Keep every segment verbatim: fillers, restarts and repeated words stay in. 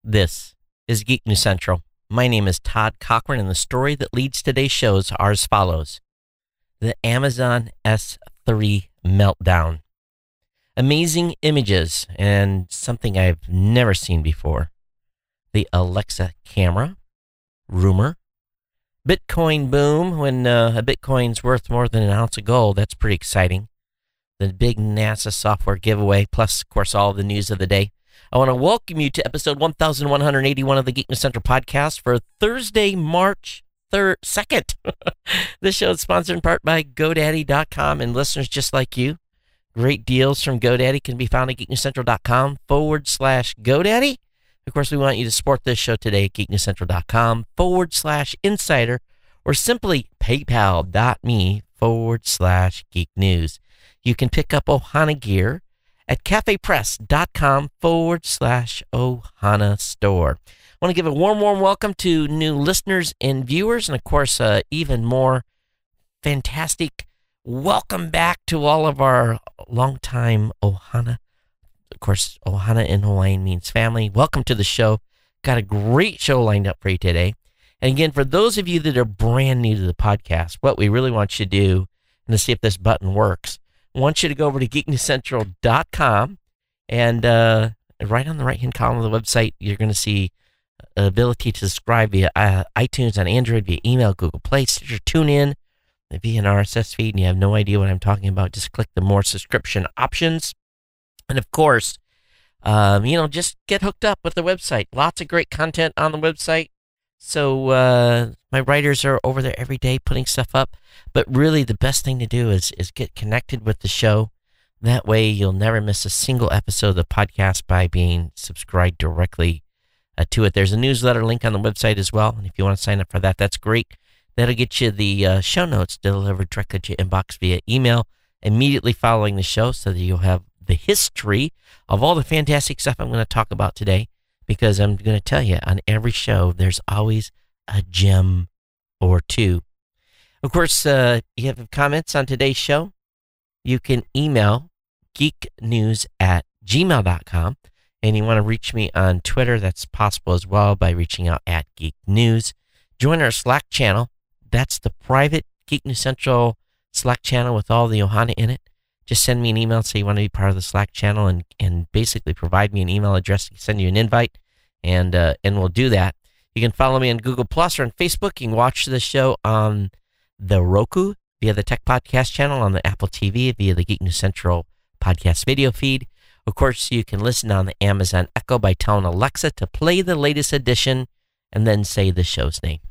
This is Geek News Central. My name is Todd Cochran, and the story that leads today's shows are as follows. The Amazon S three meltdown. Amazing images and something I've never seen before. The Alexa camera. Rumor. Bitcoin boom when uh, a Bitcoin's worth more than an ounce of gold. That's pretty exciting. The big NASA software giveaway, plus, of course, all of the news of the day. I want to welcome you to episode one thousand one hundred eighty-one of the Geek News Central podcast for Thursday, March third, second. This show is sponsored in part by GoDaddy dot com and listeners just like you. Great deals from GoDaddy can be found at geeknewscentral.com forward slash GoDaddy. Of course, we want you to support this show today at geeknewscentral.com forward slash insider or simply paypal.me forward slash geek news. You can pick up Ohana gear at cafepress.com forward slash Ohana store. I want to give a warm, warm welcome to new listeners and viewers, and of course, uh, even more fantastic welcome back to all of our longtime Ohana. Of course, Ohana in Hawaiian means family. Welcome to the show. Got a great show lined up for you today. And again, for those of you that are brand new to the podcast, what we really want you to do, and to see if this button works, I want you to go over to geek news central dot com, and uh, right on the right-hand column of the website, you're going to see the ability to subscribe via uh, iTunes on Android, via email, Google Play, Stitcher, TuneIn, via an R S S feed, and you have no idea what I'm talking about. Just click the more subscription options. And of course, um, you know, just get hooked up with the website. Lots of great content on the website. So uh, my writers are over there every day putting stuff up. But really, the best thing to do is is get connected with the show. That way, you'll never miss a single episode of the podcast by being subscribed directly uh, to it. There's a newsletter link on the website as well. And if you want to sign up for that, that's great. That'll get you the uh, show notes delivered directly to your inbox via email immediately following the show, so that you'll have the history of all the fantastic stuff I'm going to talk about today, because I'm going to tell you on every show there's always a gem or two. Of course, uh, you have comments on today's show, you can email geeknews at gmail dot com, and you want to reach me on Twitter, that's possible as well by reaching out at Geek News. Join our Slack channel. That's the private Geek News Central Slack channel with all the Ohana in it. Just send me an email, say you want to be part of the Slack channel, and, and basically provide me an email address to send you an invite, and uh, and we'll do that. You can follow me on Google Plus or on Facebook. You can watch the show on the Roku via the Tech Podcast channel, on the Apple T V via the Geek News Central podcast video feed. Of course, you can listen on the Amazon Echo by telling Alexa to play the latest edition and then say the show's name.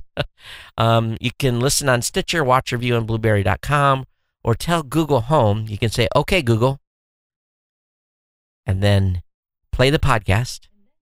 um, you can listen on Stitcher, watch review on blueberry dot com, or tell Google Home. You can say, okay, Google, and then play the podcast,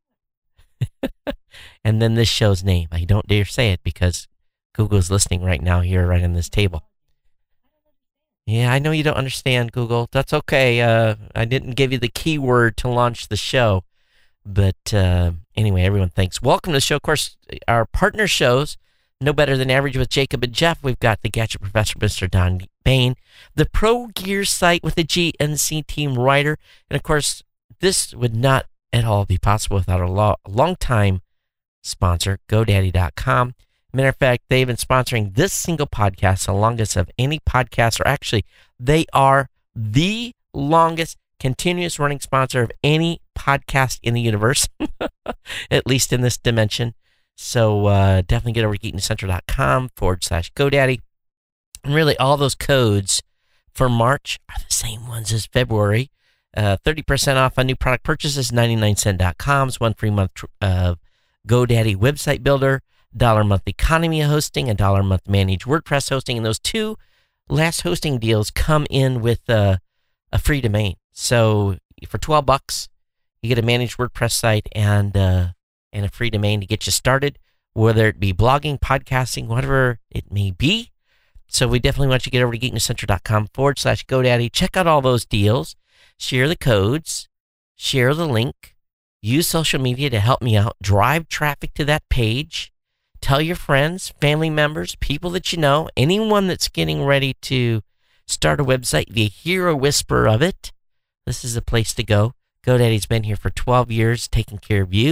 and then this show's name. I don't dare say it because Google's listening right now here, right on this table. Yeah, I know you don't understand, Google. That's okay. Uh, I didn't give you the keyword to launch the show. But uh, anyway, everyone, thanks. Welcome to the show. Of course, our partner shows, No Better Than Average with Jacob and Jeff. We've got the Gadget Professor, Mister Don Bain, the Pro Gear site with the G N C team writer. And of course, this would not at all be possible without a lo- long-time sponsor, GoDaddy dot com. Matter of fact, they've been sponsoring this single podcast the longest of any podcast, or actually, they are the longest continuous running sponsor of any podcast in the universe, at least in this dimension. So uh, definitely get over to geeknewscentral.com forward slash GoDaddy. And really, all those codes for March are the same ones as February. Uh, thirty percent off on new product purchases, ninety-nine cent dot coms, one free month of GoDaddy website builder, dollar a month economy hosting, a dollar a month managed WordPress hosting. And those two last hosting deals come in with uh, a free domain. So for twelve bucks, you get a managed WordPress site and uh, and a free domain to get you started, whether it be blogging, podcasting, whatever it may be. So we definitely want you to get over to geeknewscentral.com forward slash GoDaddy. Check out all those deals. Share the codes. Share the link. Use social media to help me out. Drive traffic to that page. Tell your friends, family members, people that you know, anyone that's getting ready to start a website. If you hear a whisper of it, this is the place to go. GoDaddy's been here for twelve years, taking care of you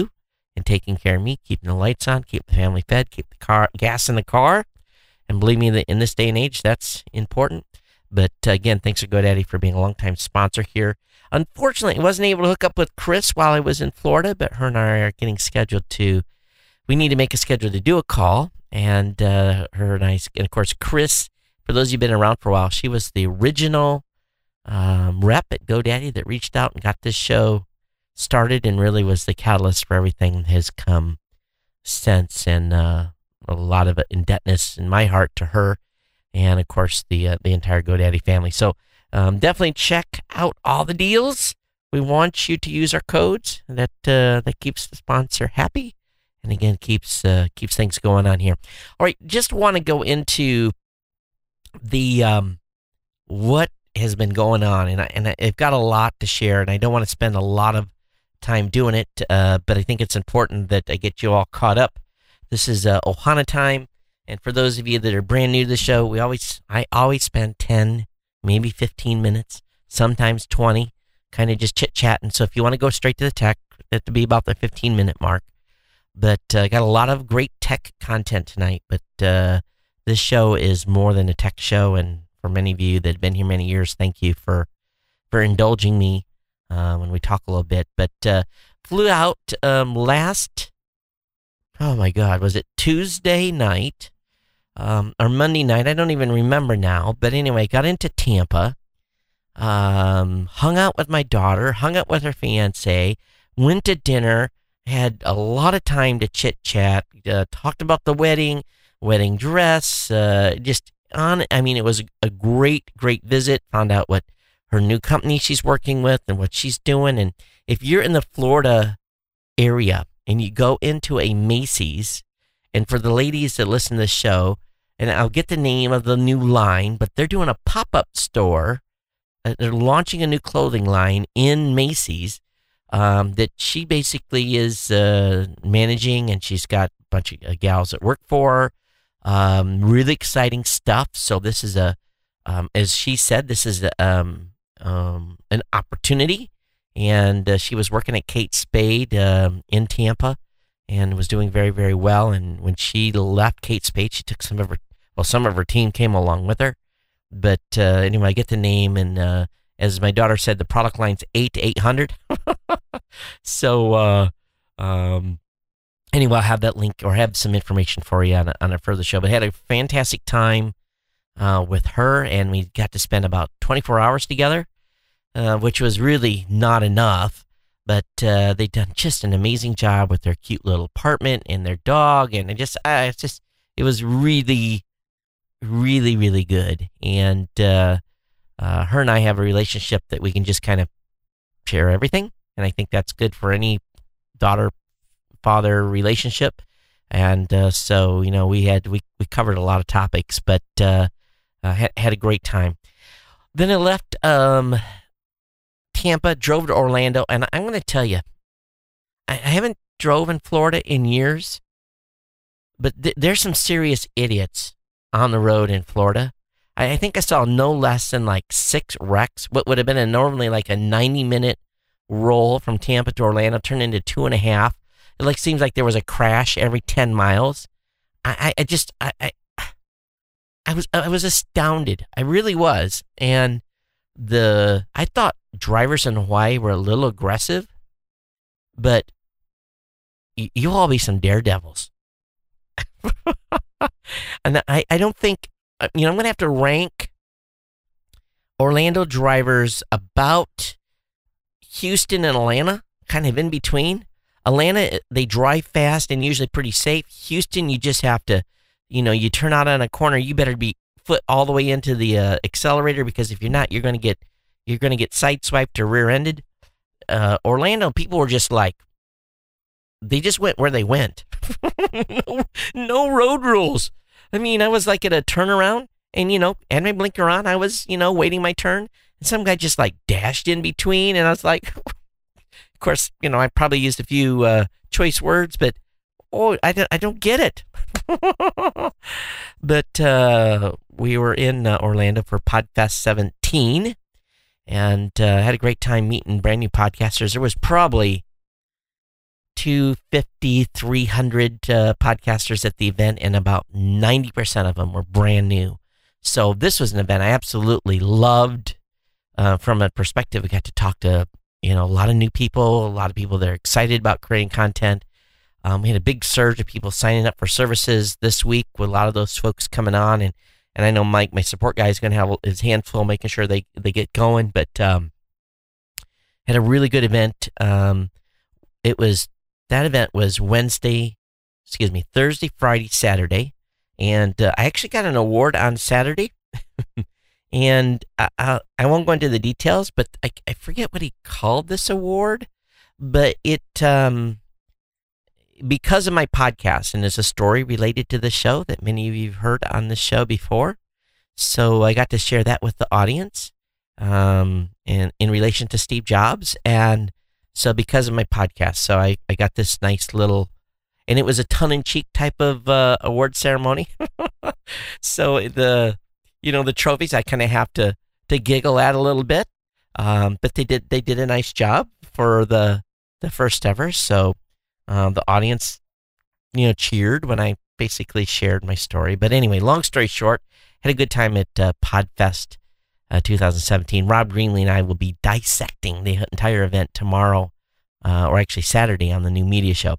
and taking care of me, keeping the lights on, keep the family fed, keep the car gas in the car. And believe me, that in this day and age, that's important. But uh, again, thanks to GoDaddy for being a longtime sponsor here. Unfortunately, I wasn't able to hook up with Chris while I was in Florida, but her and I are getting scheduled to, we need to make a schedule to do a call. And uh, her and I, and of course, Chris, for those of you who've been around for a while, she was the original um, rep at GoDaddy that reached out and got this show started and really was the catalyst for everything that has come since. And uh, a lot of indebtedness in my heart to her. And, of course, the uh, the entire GoDaddy family. So um, definitely check out all the deals. We want you to use our codes. That uh, that keeps the sponsor happy. And, again, keeps uh, keeps things going on here. All right, just want to go into the um, what has been going on. And, I, and I've got a lot to share, and I don't want to spend a lot of time doing it. Uh, but I think it's important that I get you all caught up. This is uh, Ohana time. And for those of you that are brand new to the show, we always, I always spend ten, maybe fifteen minutes, sometimes twenty, kind of just chit-chatting. So if you want to go straight to the tech, that to be about the fifteen-minute mark. But I uh, got a lot of great tech content tonight. But uh, this show is more than a tech show. And for many of you that have been here many years, thank you for, for indulging me uh, when we talk a little bit. But uh, flew out um, last... Oh, my God, was it Tuesday night um, or Monday night? I don't even remember now. But anyway, got into Tampa, um, hung out with my daughter, hung out with her fiance, went to dinner, had a lot of time to chit-chat, uh, talked about the wedding, wedding dress, uh, just on. I mean, it was a great, great visit. Found out what her new company she's working with and what she's doing. And if you're in the Florida area, and you go into a Macy's, and for the ladies that listen to the show, and I'll get the name of the new line, but they're doing a pop-up store. Uh, they're launching a new clothing line in Macy's um, that she basically is uh, managing, and she's got a bunch of uh, gals that work for her. Um, really exciting stuff. So this is a, um, as she said, this is a, um, um, an opportunity. And uh, she was working at Kate Spade um, in Tampa and was doing very, very well. And when she left Kate Spade, she took some of her, well, some of her team came along with her. But uh, anyway, I get the name. And uh, as my daughter said, the product line's eight to eight hundred. So uh, um, anyway, I'll have that link or have some information for you on a, on a further show. But I had a fantastic time uh, with her, and we got to spend about twenty-four hours together. Uh, which was really not enough, but uh, they've done just an amazing job with their cute little apartment and their dog, and it just, uh, it's just, it was really, really, really good. And uh, uh, her and I have a relationship that we can just kind of share everything, and I think that's good for any daughter-father relationship. And uh, so, you know, we had we we covered a lot of topics, but uh, uh, had had a great time. Then I left. Um, Tampa, drove to Orlando, and I'm going to tell you, I haven't drove in Florida in years, but th- there's some serious idiots on the road in Florida. I, I think I saw no less than like six wrecks. What would have been a normally like a ninety-minute roll from Tampa to Orlando turned into two and a half. It like seems like there was a crash every ten miles. I, I, I just, I, I, I was, I was astounded. I really was, and the I thought drivers in Hawaii were a little aggressive, but y- you'll all be some daredevils. And I, I don't think, you know, I'm going to have to rank Orlando drivers about Houston and Atlanta, kind of in between. Atlanta, they drive fast and usually pretty safe. Houston, you just have to, you know, you turn out on a corner, you better be foot all the way into the uh, accelerator, because if you're not, you're going to get you're going to get sideswiped or rear-ended. Uh, Orlando, people were just like, they just went where they went. no, no road rules. I mean, I was like at a turnaround, and you know, had my blinker on. I was, you know, waiting my turn, and some guy just like dashed in between, and I was like, of course, you know, I probably used a few uh, choice words, but oh, I don't, I don't get it. But uh, we were in uh, Orlando for PodFest seventeen, and uh, had a great time meeting brand new podcasters. There was probably two fifty, three hundred uh, podcasters at the event, and about ninety percent of them were brand new. So this was an event I absolutely loved. Uh, from a perspective, we got to talk to, you know, a lot of new people, a lot of people that are excited about creating content. Um, we had a big surge of people signing up for services this week with a lot of those folks coming on. And, and I know Mike, my support guy, is going to have his hand full making sure they, they get going. But um, had a really good event. Um, it was, that event was Wednesday, excuse me, Thursday, Friday, Saturday. And uh, I actually got an award on Saturday. And I, I, I won't go into the details, but I, I forget what he called this award. But it, um, because of my podcast, and there's a story related to the show that many of you have heard on the show before. So I got to share that with the audience um, in, in relation to Steve Jobs. And so because of my podcast, so I, I got this nice little, and it was a tongue-in-cheek type of uh, award ceremony. So the... You know, the trophies I kind of have to, to giggle at a little bit, um, but they did they did a nice job for the the first ever. So um, the audience, you know, cheered when I basically shared my story. But anyway, long story short, had a good time at uh, PodFest uh, twenty seventeen. Rob Greenlee and I will be dissecting the entire event tomorrow, uh, or actually Saturday on the New Media Show.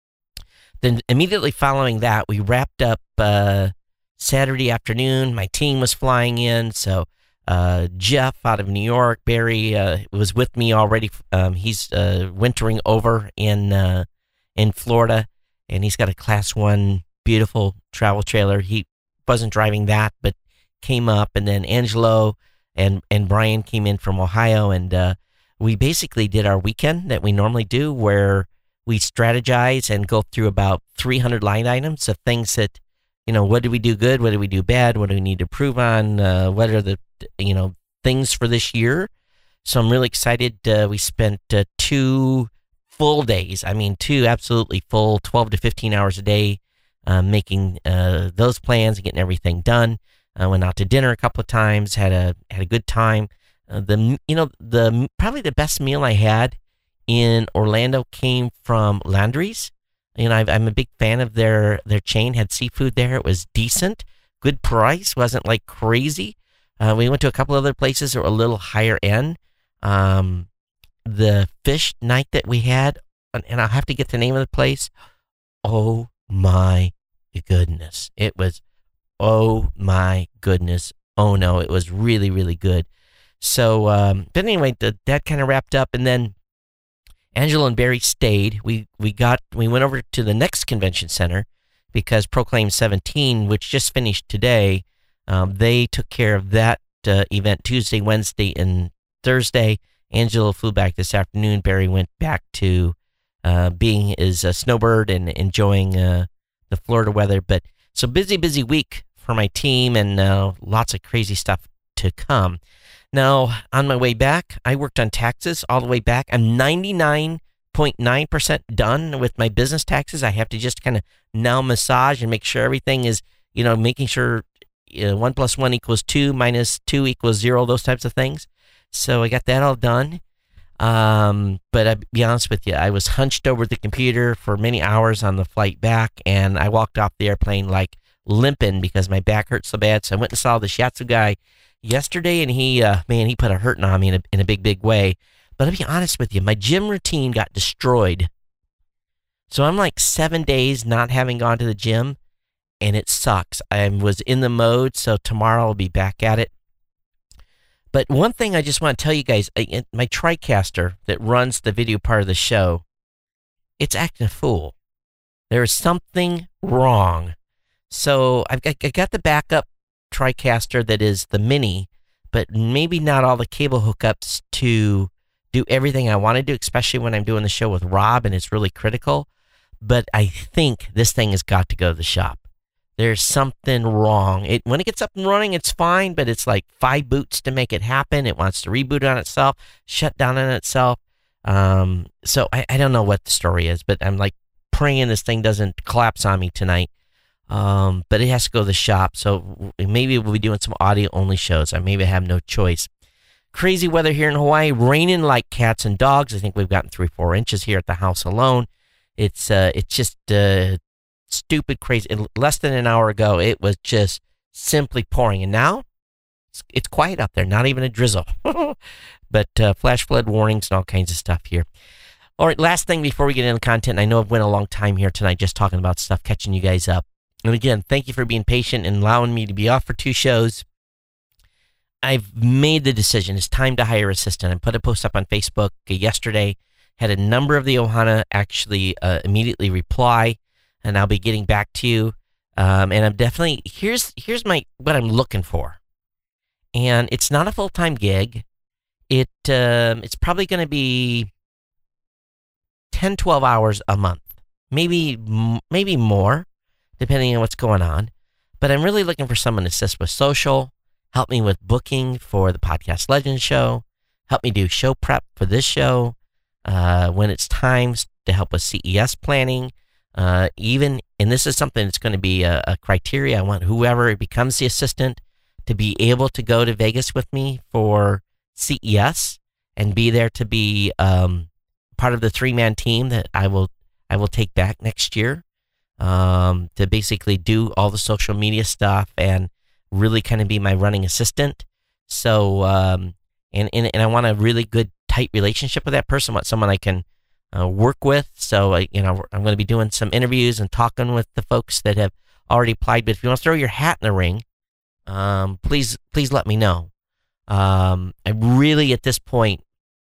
Then immediately following that, we wrapped up Uh, Saturday afternoon. My team was flying in, so uh, Jeff out of New York, Barry uh, was with me already. Um, he's uh, wintering over in uh, in Florida, and he's got a Class One beautiful travel trailer. He wasn't driving that, but came up, and then Angelo and and Brian came in from Ohio, and uh, we basically did our weekend that we normally do, where we strategize and go through about three hundred line items of things that, you know, what did we do good? What did we do bad? What do we need to improve on? Uh, what are the, you know, things for this year? So I'm really excited. Uh, we spent uh, two full days. I mean, two absolutely full, twelve to fifteen hours a day, uh, making uh, those plans and getting everything done. I went out to dinner a couple of times. Had a had a good time. Uh, the you know the probably the best meal I had in Orlando came from Landry's. You know, I've, I'm a big fan of their, their chain. Had seafood there. It was decent, good price. Wasn't like crazy. Uh, we went to a couple other places that were a little higher end. Um, the fish night that we had, and I'll have to get the name of the place. Oh my goodness! It was, oh my goodness. Oh no! It was really really good. So, um, but anyway, the, that kind of wrapped up, and then Angela and Barry stayed. We we got we went over to the next convention center because Proclaim seventeen, which just finished today, um, they took care of that uh, event Tuesday, Wednesday, and Thursday. Angela flew back this afternoon. Barry went back to uh, being his uh, snowbird and enjoying uh, the Florida weather. But so busy, busy week for my team, and uh, lots of crazy stuff to come. Now, on my way back, I worked on taxes all the way back. I'm ninety-nine point nine percent done with my business taxes. I have to just kind of now massage and make sure everything is, you know, making sure you know, one plus one equals two, minus two equals zero, those types of things. So I got that all done. Um, but I'll be honest with you, I was hunched over the computer for many hours on the flight back, and I walked off the airplane like limping because my back hurt so bad. So I went and saw the shiatsu guy yesterday, and he, uh, man, he put a hurting on me in a, in a big, big way. But I'll be honest with you, my gym routine got destroyed. So I'm like seven days not having gone to the gym, and it sucks. I was in the mode, so tomorrow I'll be back at it. But one thing I just want to tell you guys, my TriCaster that runs the video part of the show, it's acting a fool. There is something wrong. So I've got, I got the backup TriCaster that is the mini, but maybe not all the cable hookups to do everything I want to do, especially when I'm doing the show with Rob and it's really critical. But I think this thing has got to go to the shop. There's something wrong. It when it gets up and running, it's fine, but it's like five boots to make it happen. It wants to reboot on itself, shut down on itself. Um, so I, I don't know what the story is, but I'm like praying this thing doesn't collapse on me tonight. Um, but it has to go to the shop, so maybe we'll be doing some audio-only shows. I maybe have no choice. Crazy weather here in Hawaii, raining like cats and dogs. I think we've gotten three, four inches here at the house alone. It's uh, it's just uh, stupid crazy. Less than an hour ago, it was just simply pouring, and now it's, it's quiet out there. Not even a drizzle, but uh, flash flood warnings and all kinds of stuff here. All right, last thing before we get into content. I know I've went a long time here tonight, just talking about stuff, catching you guys up. And again, thank you for being patient and allowing me to be off for two shows. I've made the decision. It's time to hire an assistant. I put a post up on Facebook yesterday. Had a number of the Ohana actually uh, immediately reply, and I'll be getting back to you. Um, and I'm definitely here's here's my what I'm looking for, and it's not a full time gig. It um, it's probably going to be ten, twelve hours a month, maybe maybe more, depending on what's going on. But I'm really looking for someone to assist with social. Help me with booking for the Podcast Legends show. Help me do show prep for this show. Uh, when it's time to help with C E S planning. Uh, even, and this is something that's going to be a, a criteria. I want whoever becomes the assistant to be able to go to Vegas with me for C E S and be there to be um, part of the three-man team that I will I will take back next year um, to basically do all the social media stuff and really kind of be my running assistant. So, um, and, and, and I want a really good, tight relationship with that person. I want someone I can uh, work with. So, uh, you know, I'm going to be doing some interviews and talking with the folks that have already applied. But if you want to throw your hat in the ring, um, please, please let me know. Um, I really, at this point,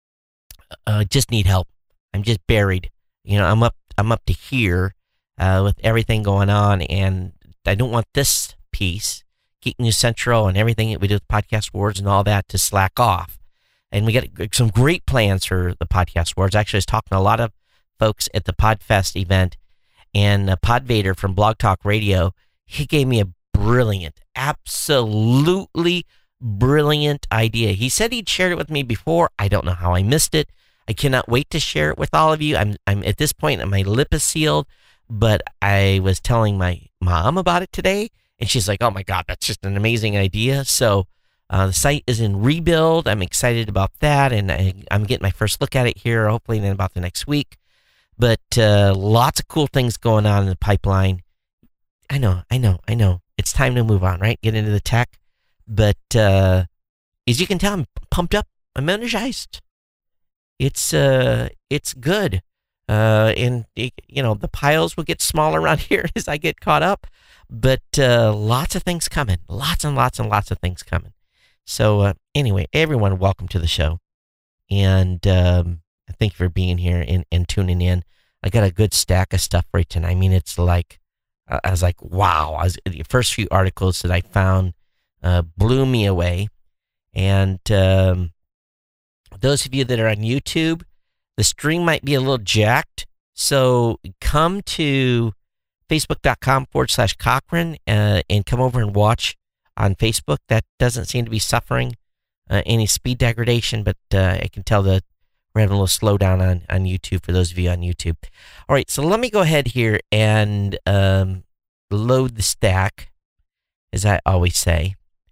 uh, just need help. I'm just buried. You know, I'm up, I'm up to here uh, with everything going on, and I don't want this piece, Geek News Central and everything that we do with Podcast Wars and all that, to slack off. And we got some great plans for the Podcast Wars. Actually, I was talking to a lot of folks at the PodFest event, and uh, Podvader from Blog Talk Radio, he gave me a brilliant, absolutely brilliant idea. He said he'd shared it with me before. I don't know how I missed it. I cannot wait to share it with all of you. I'm, I'm at this point, my lip is sealed, but I was telling my mom about it today, and she's like, oh my God, that's just an amazing idea. So uh, the site is in rebuild. I'm excited about that, and I, I'm getting my first look at it here, hopefully in about the next week. But uh, lots of cool things going on in the pipeline. I know, I know, I know. It's time to move on, right? Get into the tech. But uh, as you can tell, I'm pumped up. I'm energized. It's uh, it's good. Uh, and, you know, the piles will get smaller around here as I get caught up. But uh, lots of things coming. Lots and lots and lots of things coming. So uh, anyway, everyone, welcome to the show. And um, thank you for being here and, and tuning in. I got a good stack of stuff for you tonight. I mean, it's like, I was like, wow. I was, the first few articles that I found uh, blew me away. And um, those of you that are on YouTube, the stream might be a little jacked. So come to facebook.com forward slash Cochran uh, and come over and watch on Facebook. That doesn't seem to be suffering uh, any speed degradation, but uh, I can tell that we're having a little slowdown on, on YouTube for those of you on YouTube. All right, so let me go ahead here and um, load the stack, as I always say.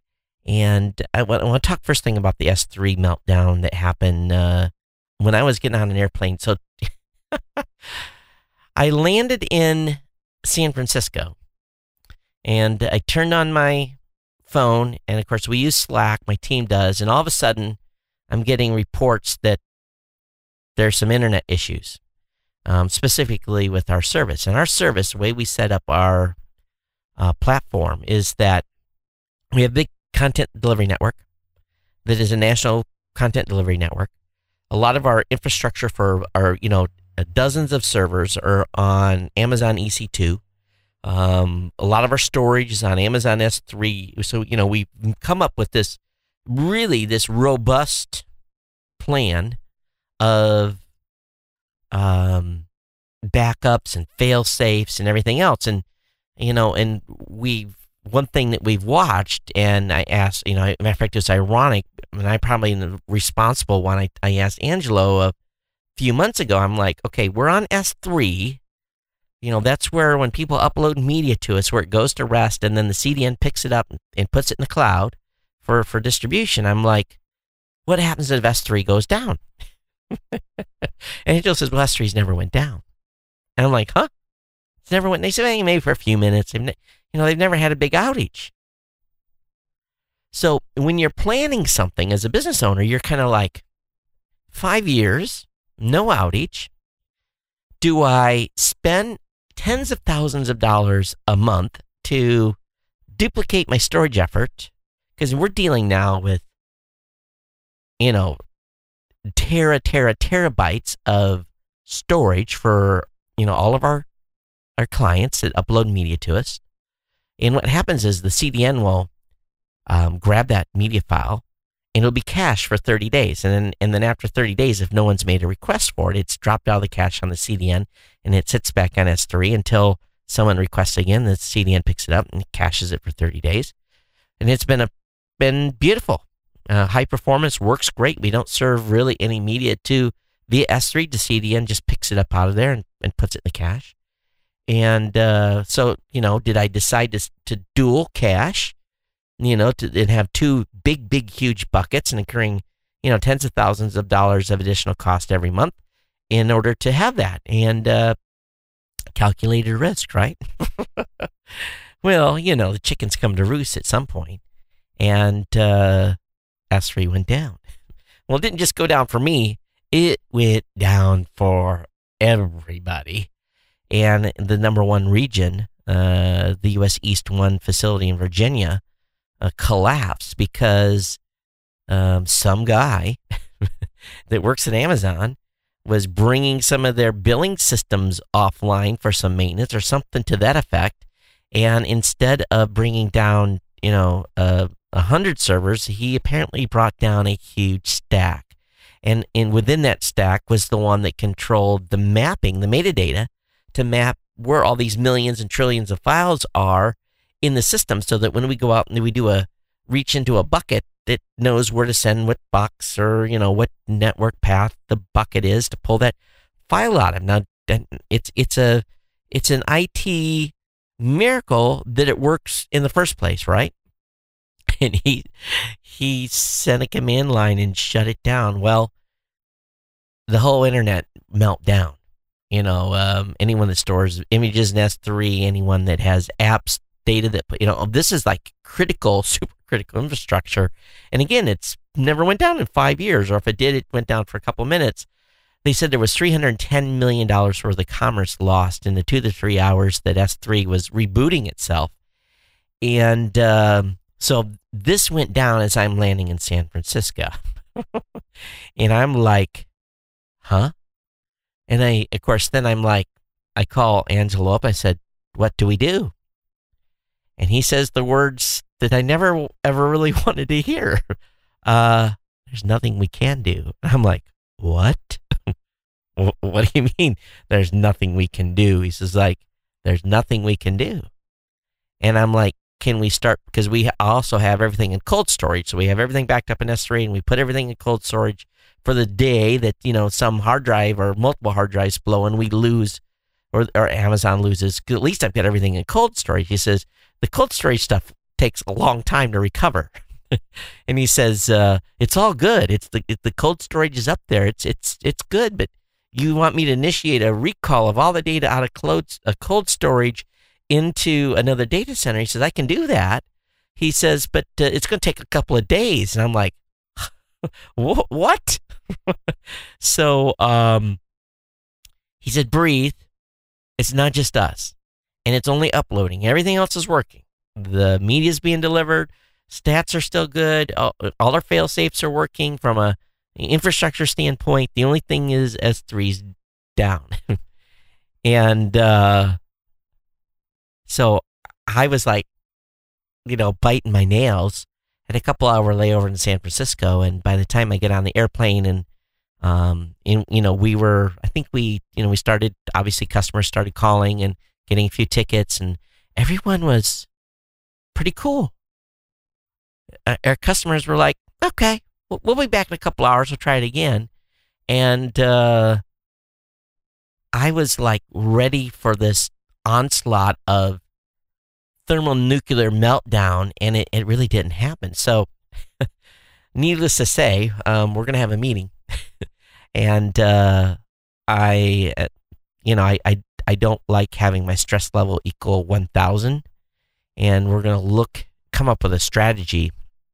And I want, I want to talk first thing about the S three meltdown that happened uh, when I was getting on an airplane. So I landed in San Francisco, and I turned on my phone, and of course we use Slack, my team does, and all of a sudden I'm getting reports that there's some internet issues, um, specifically with our service. And our service, the way we set up our uh, platform is that we have a big content delivery network that is a national content delivery network. A lot of our infrastructure for our, you know, dozens of servers are on Amazon E C two. Um, a lot of our storage is on Amazon S three. So, you know, we've come up with this really this robust plan of um, backups and fail safes and everything else. And, you know, and we've, one thing that we've watched, and I asked, you know, matter of fact, it's ironic, and I probably the responsible one, I, I asked Angelo a few months ago, I'm like, okay, we're on S three. You know, that's where when people upload media to us, where it goes to rest, and then the C D N picks it up and puts it in the cloud for, for distribution. I'm like, what happens if S three goes down? And Angelo says, well, S three's never went down. And I'm like, huh? It's never went. They said, hey, maybe for a few minutes. They've ne- you know, they've never had a big outage. So when you're planning something as a business owner, you're kind of like, five years, no outage. Do I spend tens of thousands of dollars a month to duplicate my storage effort? Because we're dealing now with, you know, tera, tera, terabytes of storage for, you know, all of our, our clients that upload media to us. And what happens is the C D N will um, grab that media file, and it'll be cached for thirty days. And then, and then after thirty days, if no one's made a request for it, it's dropped out of the cache on the C D N, and it sits back on S three until someone requests again. The C D N picks it up and caches it for thirty days. And it's been a been beautiful. Uh, high performance, works great. We don't serve really any media to via S three. The C D N just picks it up out of there and, and puts it in the cache. And uh, so, you know, did I decide to, to dual cache? You know, to and have two big, big, huge buckets and incurring, you know, tens of thousands of dollars of additional cost every month in order to have that. And uh, calculated risk, right? Well, you know, the chickens come to roost at some point, and uh, S three went down. Well, it didn't just go down for me. It went down for everybody. And the number one region, uh, the U S East one facility in Virginia, Uh, collapsed because um, some guy that works at Amazon was bringing some of their billing systems offline for some maintenance or something to that effect. And instead of bringing down, you know, uh, a hundred servers, he apparently brought down a huge stack. And, and within that stack was the one that controlled the mapping, the metadata, to map where all these millions and trillions of files are in the system, so that when we go out and we do a reach into a bucket, it knows where to send what box or, you know, what network path the bucket is to pull that file out of. Now, it's it's a it's an I T miracle that it works in the first place, right? And he he sent a command line and shut it down. Well, the whole internet melt down. You know, um, anyone that stores images in S three, anyone that has apps, data that, you know, this is like critical, super critical infrastructure. And again, it's never went down in five years, or if it did, it went down for a couple minutes. They said there was three hundred ten million dollars worth of commerce lost in the two to three hours that S three was rebooting itself. And um, so this went down as I'm landing in San Francisco. And I'm like, huh? And I, of course, then I'm like, I call Angelo up. I said, what do we do? And he says the words that I never ever really wanted to hear. Uh, there's nothing we can do. I'm like, what? What do you mean there's nothing we can do? He says, like, there's nothing we can do. And I'm like, can we start? Because we also have everything in cold storage. So we have everything backed up in S three, and we put everything in cold storage for the day that, you know, some hard drive or multiple hard drives blow and we lose, or, or Amazon loses. At least I've got everything in cold storage. He says, the cold storage stuff takes a long time to recover. And he says, uh, it's all good. It's the it, the cold storage is up there. It's it's it's good, but you want me to initiate a recall of all the data out of cold, uh, cold storage into another data center? He says, I can do that. He says, but uh, it's going to take a couple of days. And I'm like, what? So um, he said, breathe. It's not just us. And it's only uploading. Everything else is working. The media is being delivered. Stats are still good. All, all our fail safes are working from a infrastructure standpoint. The only thing is S three's down. And uh, so I was like, you know, biting my nails. Had a couple hour layover in San Francisco, and by the time I get on the airplane and um, in, you know, we were, I think we, you know, we started, obviously customers started calling and getting a few tickets, and everyone was pretty cool. Our customers were like, okay, we'll be back in a couple hours. We'll try it again. And uh, I was like ready for this onslaught of thermonuclear meltdown, and it, it really didn't happen. So needless to say, um, we're going to have a meeting. And uh, I, uh, you know, I, I, I don't like having my stress level equal one thousand. And we're going to look, come up with a strategy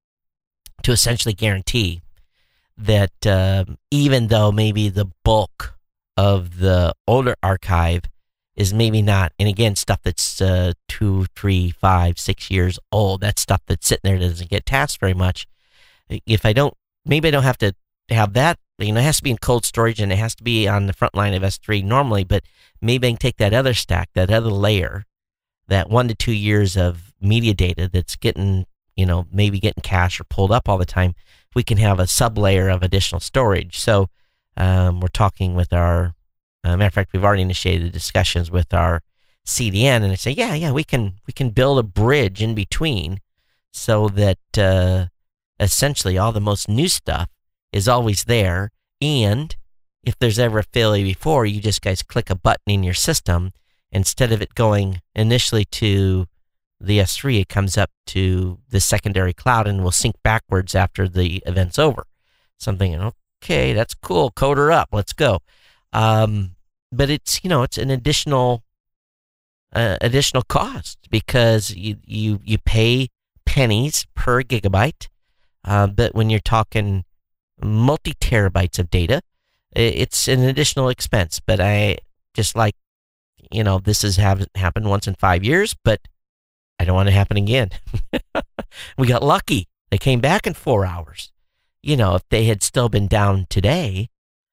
to essentially guarantee that uh, even though maybe the bulk of the older archive is maybe not, and again, stuff that's uh, two, three, five, six years old, that's stuff that's sitting there that doesn't get tasked very much. If I don't, maybe I don't have to have that, you know, it has to be in cold storage and it has to be on the front line of S three normally, but maybe I can take that other stack, that other layer, that one to two years of media data that's getting, you know, maybe getting cached or pulled up all the time, we can have a sub-layer of additional storage. So um, we're talking with our, uh, matter of fact, we've already initiated discussions with our C D N, and I say, yeah, yeah, we can we can build a bridge in between so that uh, essentially all the most new stuff is always there, and if there's ever a failure before, you just guys click a button in your system. Instead of it going initially to the S three, it comes up to the secondary cloud and will sync backwards after the event's over. Something, okay, that's cool, code her up, let's go. Um, but it's, you know, it's an additional uh, additional cost because you, you, you pay pennies per gigabyte. Uh, but when you're talking multi-terabytes of data, it's an additional expense. But I just like, you know, this has haven't happened once in five years, but I don't want it to happen again. We got lucky. They came back in four hours. You know, if they had still been down today,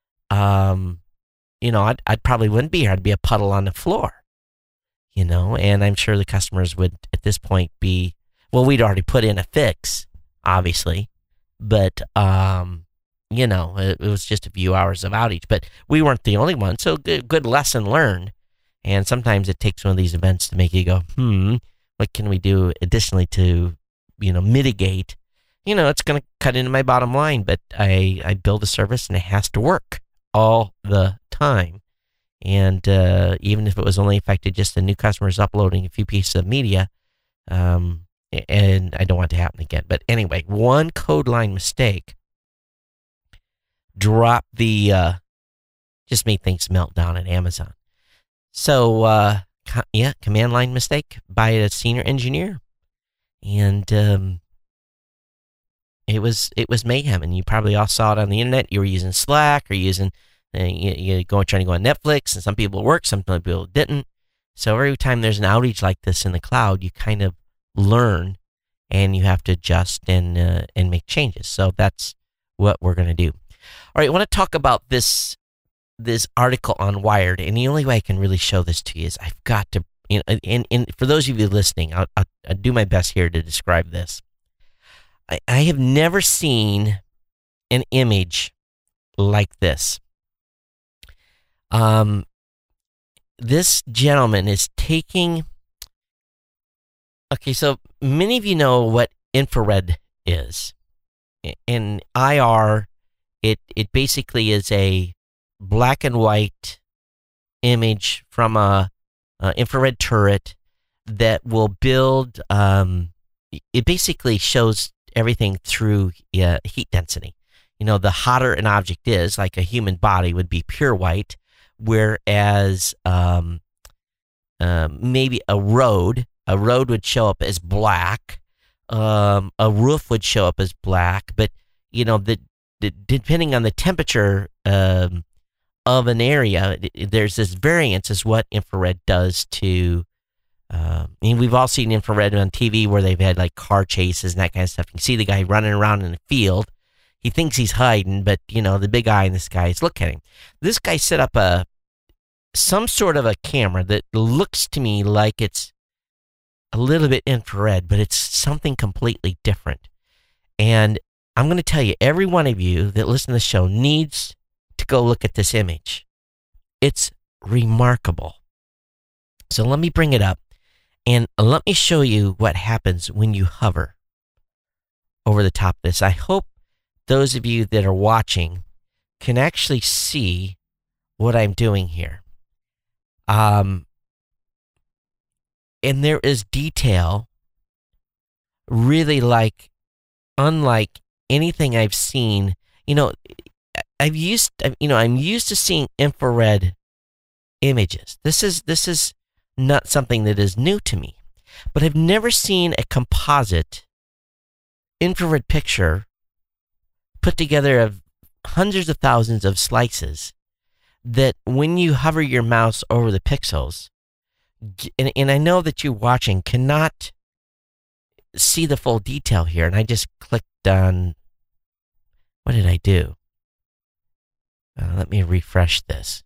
um, you know, I'd, I'd probably wouldn't be here. I'd be a puddle on the floor, you know, and I'm sure the customers would at this point be, well, we'd already put in a fix, obviously, but, um, you know, it, it was just a few hours of outage, but we weren't the only one. So good, good lesson learned. And sometimes it takes one of these events to make you go, hmm, what can we do additionally to, you know, mitigate? You know, it's going to cut into my bottom line, but I, I build a service and it has to work all the time. And uh, even if it was only affected just the new customers uploading a few pieces of media, um, and I don't want it to happen again. But anyway, one code line mistake dropped the, uh, just made things melt down at Amazon. So, uh, co- yeah, command line mistake by a senior engineer. And um, it was it was mayhem. And you probably all saw it on the internet. You were using Slack or using, uh, you, you going trying to go on Netflix, and some people worked, some people didn't. So every time there's an outage like this in the cloud, you kind of learn and you have to adjust and uh, and make changes. So that's what we're going to do. All right, I want to talk about this this article on Wired, and the only way I can really show this to you is I've got to, you know, and, and for those of you listening, I'll, I'll, I'll do my best here to describe this. I, I have never seen an image like this. Um, this gentleman is taking, okay, so many of you know what infrared is. In I R, it, it basically is a black and white image from a, a infrared turret that will build, um, it basically shows everything through uh, heat density. You know, the hotter an object is, like a human body would be pure white, whereas um, uh, maybe a road, a road would show up as black, um, a roof would show up as black, but, you know, the, the depending on the temperature, um, of an area, there's this variance is what infrared does to, uh, I mean, we've all seen infrared on T V where they've had like car chases and that kind of stuff. You can see the guy running around in the field. He thinks he's hiding, but, you know, the big eye in the sky is looking at him. This guy set up a, some sort of a camera that looks to me like it's a little bit infrared, but it's something completely different. And I'm going to tell you, every one of you that listen to the show needs to go look at this image. It's remarkable. So let me bring it up and let me show you what happens when you hover over the top of this. I hope those of you that are watching can actually see what I'm doing here. Um, and there is detail really like unlike anything I've seen. You know, I've used, you know, I'm used to seeing infrared images. This is this is not something that is new to me, but I've never seen a composite infrared picture put together of hundreds of thousands of slices that when you hover your mouse over the pixels, and, and I know that you watching cannot see the full detail here, and I just clicked on, what did I do? Uh, let me refresh this.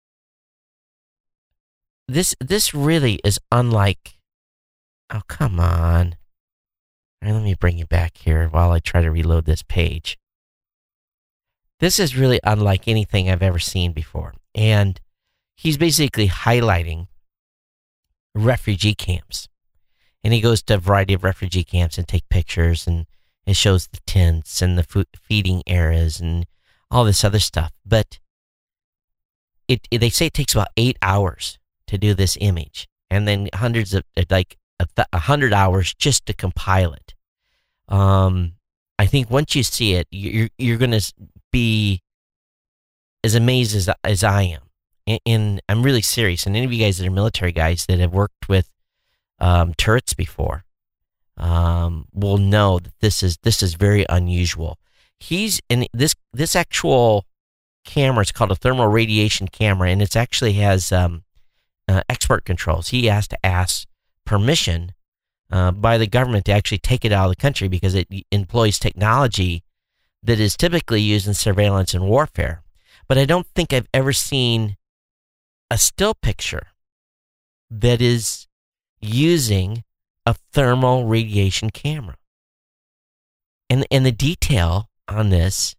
This this really is unlike, oh, come on. All right, let me bring you back here while I try to reload this page. This is really unlike anything I've ever seen before. And he's basically highlighting refugee camps. And he goes to a variety of refugee camps and take pictures, and it shows the tents and the food feeding areas and all this other stuff. But it, it they say it takes about eight hours to do this image, and then hundreds of, like a, a hundred hours just to compile it. Um, I think once you see it, you're you're gonna be as amazed as as I am, and, and I'm really serious. And any of you guys that are military guys that have worked with um, turrets before um, will know that this is this is very unusual. He's in this this actual camera is called a thermal radiation camera, and it actually has um, uh, export controls. He has to ask permission uh, by the government to actually take it out of the country because it employs technology that is typically used in surveillance and warfare. But I don't think I've ever seen a still picture that is using a thermal radiation camera. And and the detail on this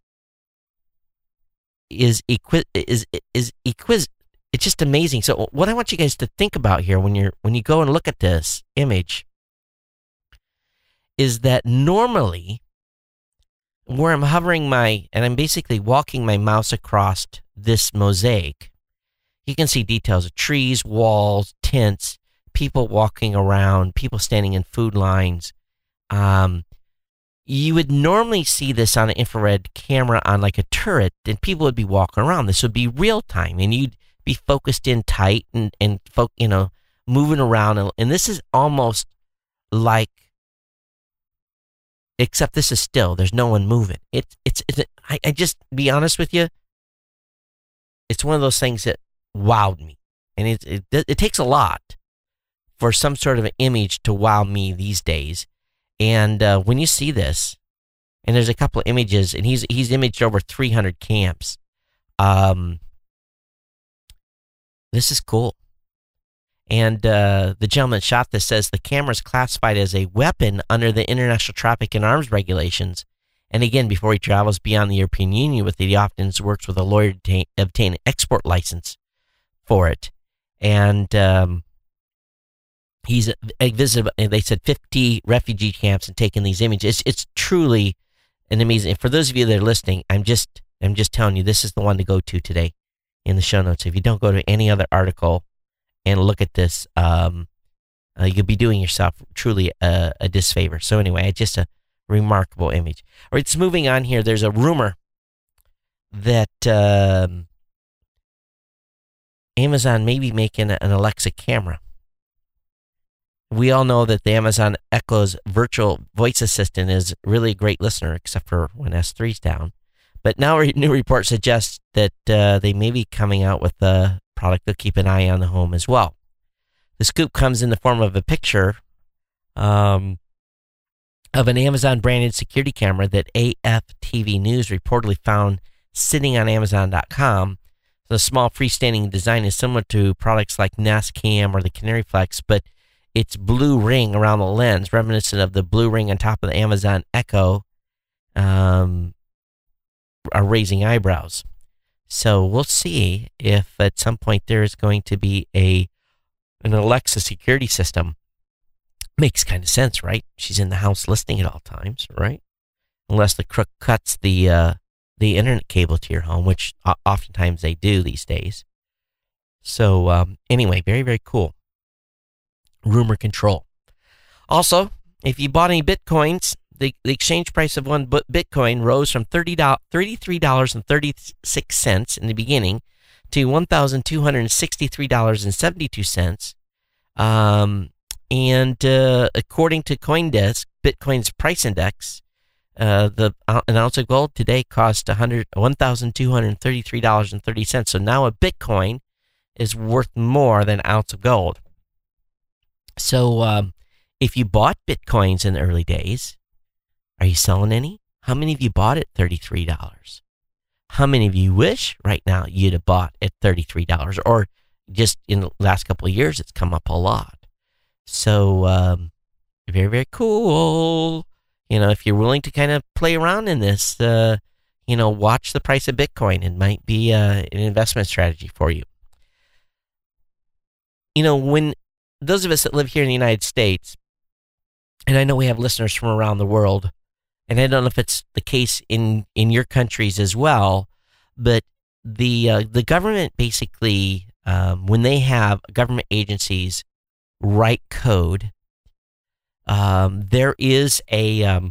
is equi- is is equis- it's just amazing. So what I want you guys to think about here when you're when you go and look at this image is that normally where I'm hovering my, and I'm basically walking my mouse across this mosaic, you can see details of trees, walls, tents, people walking around, people standing in food lines. Um, you would normally see this on an infrared camera on like a turret, and people would be walking around. This would be real time, and you'd be focused in tight and, and fo- you know, moving around. And, and this is almost like, except this is still, there's no one moving. It's, it's, it's I, I just, be honest with you, it's one of those things that wowed me. And it, it, it takes a lot for some sort of an image to wow me these days. And uh, when you see this, and there's a couple of images, and he's, he's imaged over three hundred camps. Um, this is cool. And uh, the gentleman that shot this says the camera is classified as a weapon under the International Traffic in Arms regulations. And again, before he travels beyond the European Union with it, he often works with a lawyer to obtain, obtain an export license for it. And um, he's visited, they said, fifty refugee camps and taken these images. It's, it's truly an amazing. For those of you that are listening, I'm just I'm just telling you, this is the one to go to today in the show notes. If you don't go to any other article and look at this, um, uh, you'll be doing yourself truly a, a disfavor. So anyway, just a remarkable image. All right, it's moving on here. There's a rumor that um, Amazon may be making an Alexa camera. We all know that the Amazon Echo's virtual voice assistant is really a great listener, except for when S three's down. But now a new report suggests that uh, they may be coming out with a product to keep an eye on the home as well. The scoop comes in the form of a picture um, of an Amazon-branded security camera that A F T V News reportedly found sitting on Amazon dot com. The small freestanding design is similar to products like Nest Cam or the Canary Flex, but its blue ring around the lens, reminiscent of the blue ring on top of the Amazon Echo, um, are raising eyebrows. So we'll see if at some point there is going to be a an Alexa security system. Makes kind of sense, right? She's in the house listening at all times, right? Unless the crook cuts the uh, the internet cable to your home, which oftentimes they do these days. So um, anyway, very, very cool. Rumor control. Also, if you bought any Bitcoins, the, the exchange price of one Bitcoin rose from thirty dollars, thirty-three dollars and thirty-six cents in the beginning to one thousand two hundred sixty-three dollars and seventy-two cents. Um, and uh, according to CoinDesk, Bitcoin's price index, uh, the uh, an ounce of gold today cost one thousand two hundred thirty-three dollars and thirty cents. So now a Bitcoin is worth more than an ounce of gold. So um, if you bought Bitcoins in the early days, are you selling any? How many of you bought at thirty-three dollars? How many of you wish right now you'd have bought at thirty-three dollars? Or just in the last couple of years, it's come up a lot. So um, very, very cool. You know, if you're willing to kind of play around in this, uh, you know, watch the price of Bitcoin. It might be uh, an investment strategy for you. You know, when those of us that live here in the United States, and I know we have listeners from around the world, and I don't know if it's the case in, in your countries as well, but the uh, the government basically, um, when they have government agencies write code, um, there is a um,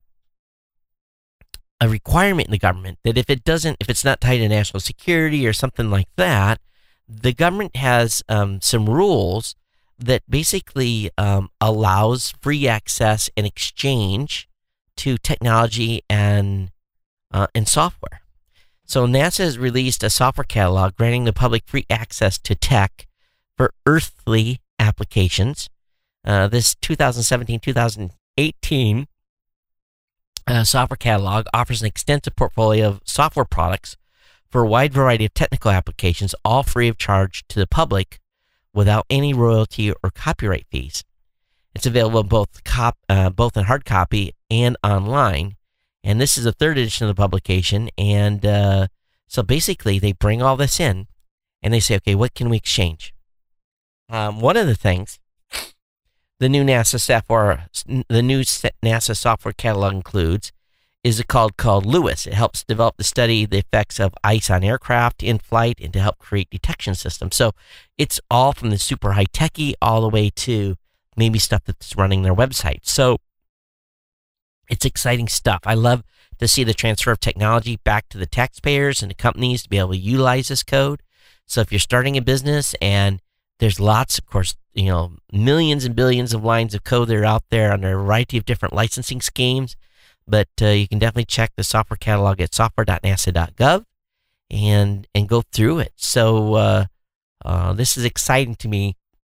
a requirement in the government that if it doesn't, if it's not tied to national security or something like that, the government has um, some rules that basically um, allows free access and exchange to technology and uh, and software. So NASA has released a software catalog granting the public free access to tech for earthly applications. Uh, this twenty seventeen twenty eighteen uh, software catalog offers an extensive portfolio of software products for a wide variety of technical applications, all free of charge to the public without any royalty or copyright fees. It's available both cop, uh, both in hard copy and online. And this is the third edition of the publication. And uh, so basically, they bring all this in, and they say, okay, what can we exchange? Um, one of the things the new NASA software, the new NASA software catalog includes is called called LEWIS. It helps develop to study the effects of ice on aircraft in flight and to help create detection systems. So it's all from the super high techy all the way to maybe stuff that's running their website. So it's exciting stuff. I love to see the transfer of technology back to the taxpayers and the companies to be able to utilize this code. So if you're starting a business, and there's lots, of course, you know, millions and billions of lines of code that are out there under a variety of different licensing schemes, but uh, you can definitely check the software catalog at software dot nasa dot gov and and go through it. So uh, uh, this is exciting to me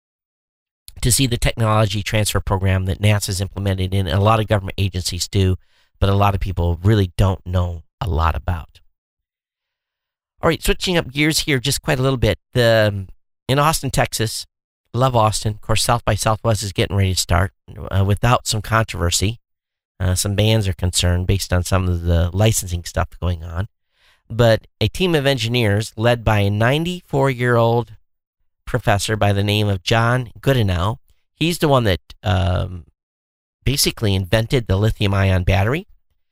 to see the technology transfer program that NASA's implemented in a lot of government agencies do, but a lot of people really don't know a lot about. All right, switching up gears here just quite a little bit. The, in Austin, Texas, love Austin. Of course, South by Southwest is getting ready to start uh, without some controversy. Uh, some bands are concerned based on some of the licensing stuff going on. But a team of engineers led by a ninety-four-year-old professor by the name of John Goodenow. He's the one that um, basically invented the lithium-ion battery.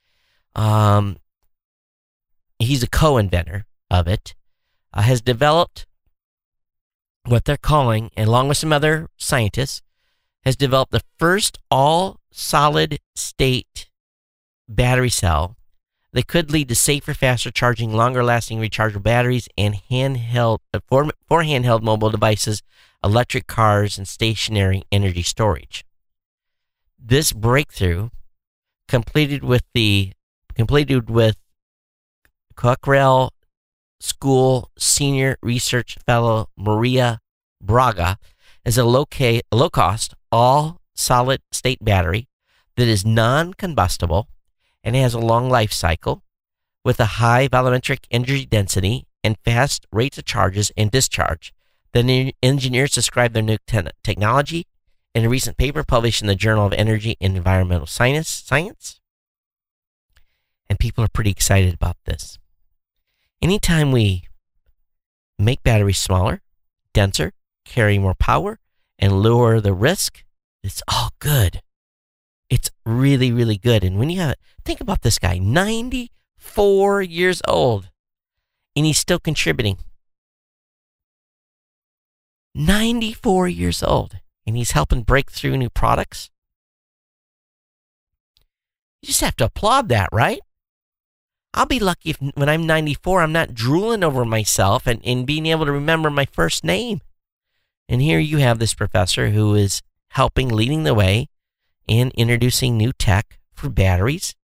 Um, he's a co-inventor of it. Uh, has developed what they're calling, and along with some other scientists, has developed the first all-solid-state battery cell that could lead to safer, faster charging, longer-lasting rechargeable batteries, and handheld for, for handheld mobile devices, electric cars, and stationary energy storage. This breakthrough, completed with the completed with Cockrell School Senior Research Fellow Maria Braga, is a low ca- low-cost, all-solid-state battery that is non-combustible and has a long life cycle with a high volumetric energy density and fast rates of charges and discharge. The new engineers described their new te- technology in a recent paper published in the Journal of Energy and Environmental Science, Science, and people are pretty excited about this. Anytime we make batteries smaller, denser, carry more power, and lower the risk, it's all good. It's really, really good. And when you have, think about this guy, ninety-four years old, and he's still contributing. ninety-four years old, and he's helping break through new products. You just have to applaud that, right? I'll be lucky if when I'm ninety-four, I'm not drooling over myself and, and being able to remember my first name. And here you have this professor who is helping, leading the way in introducing new tech for batteries.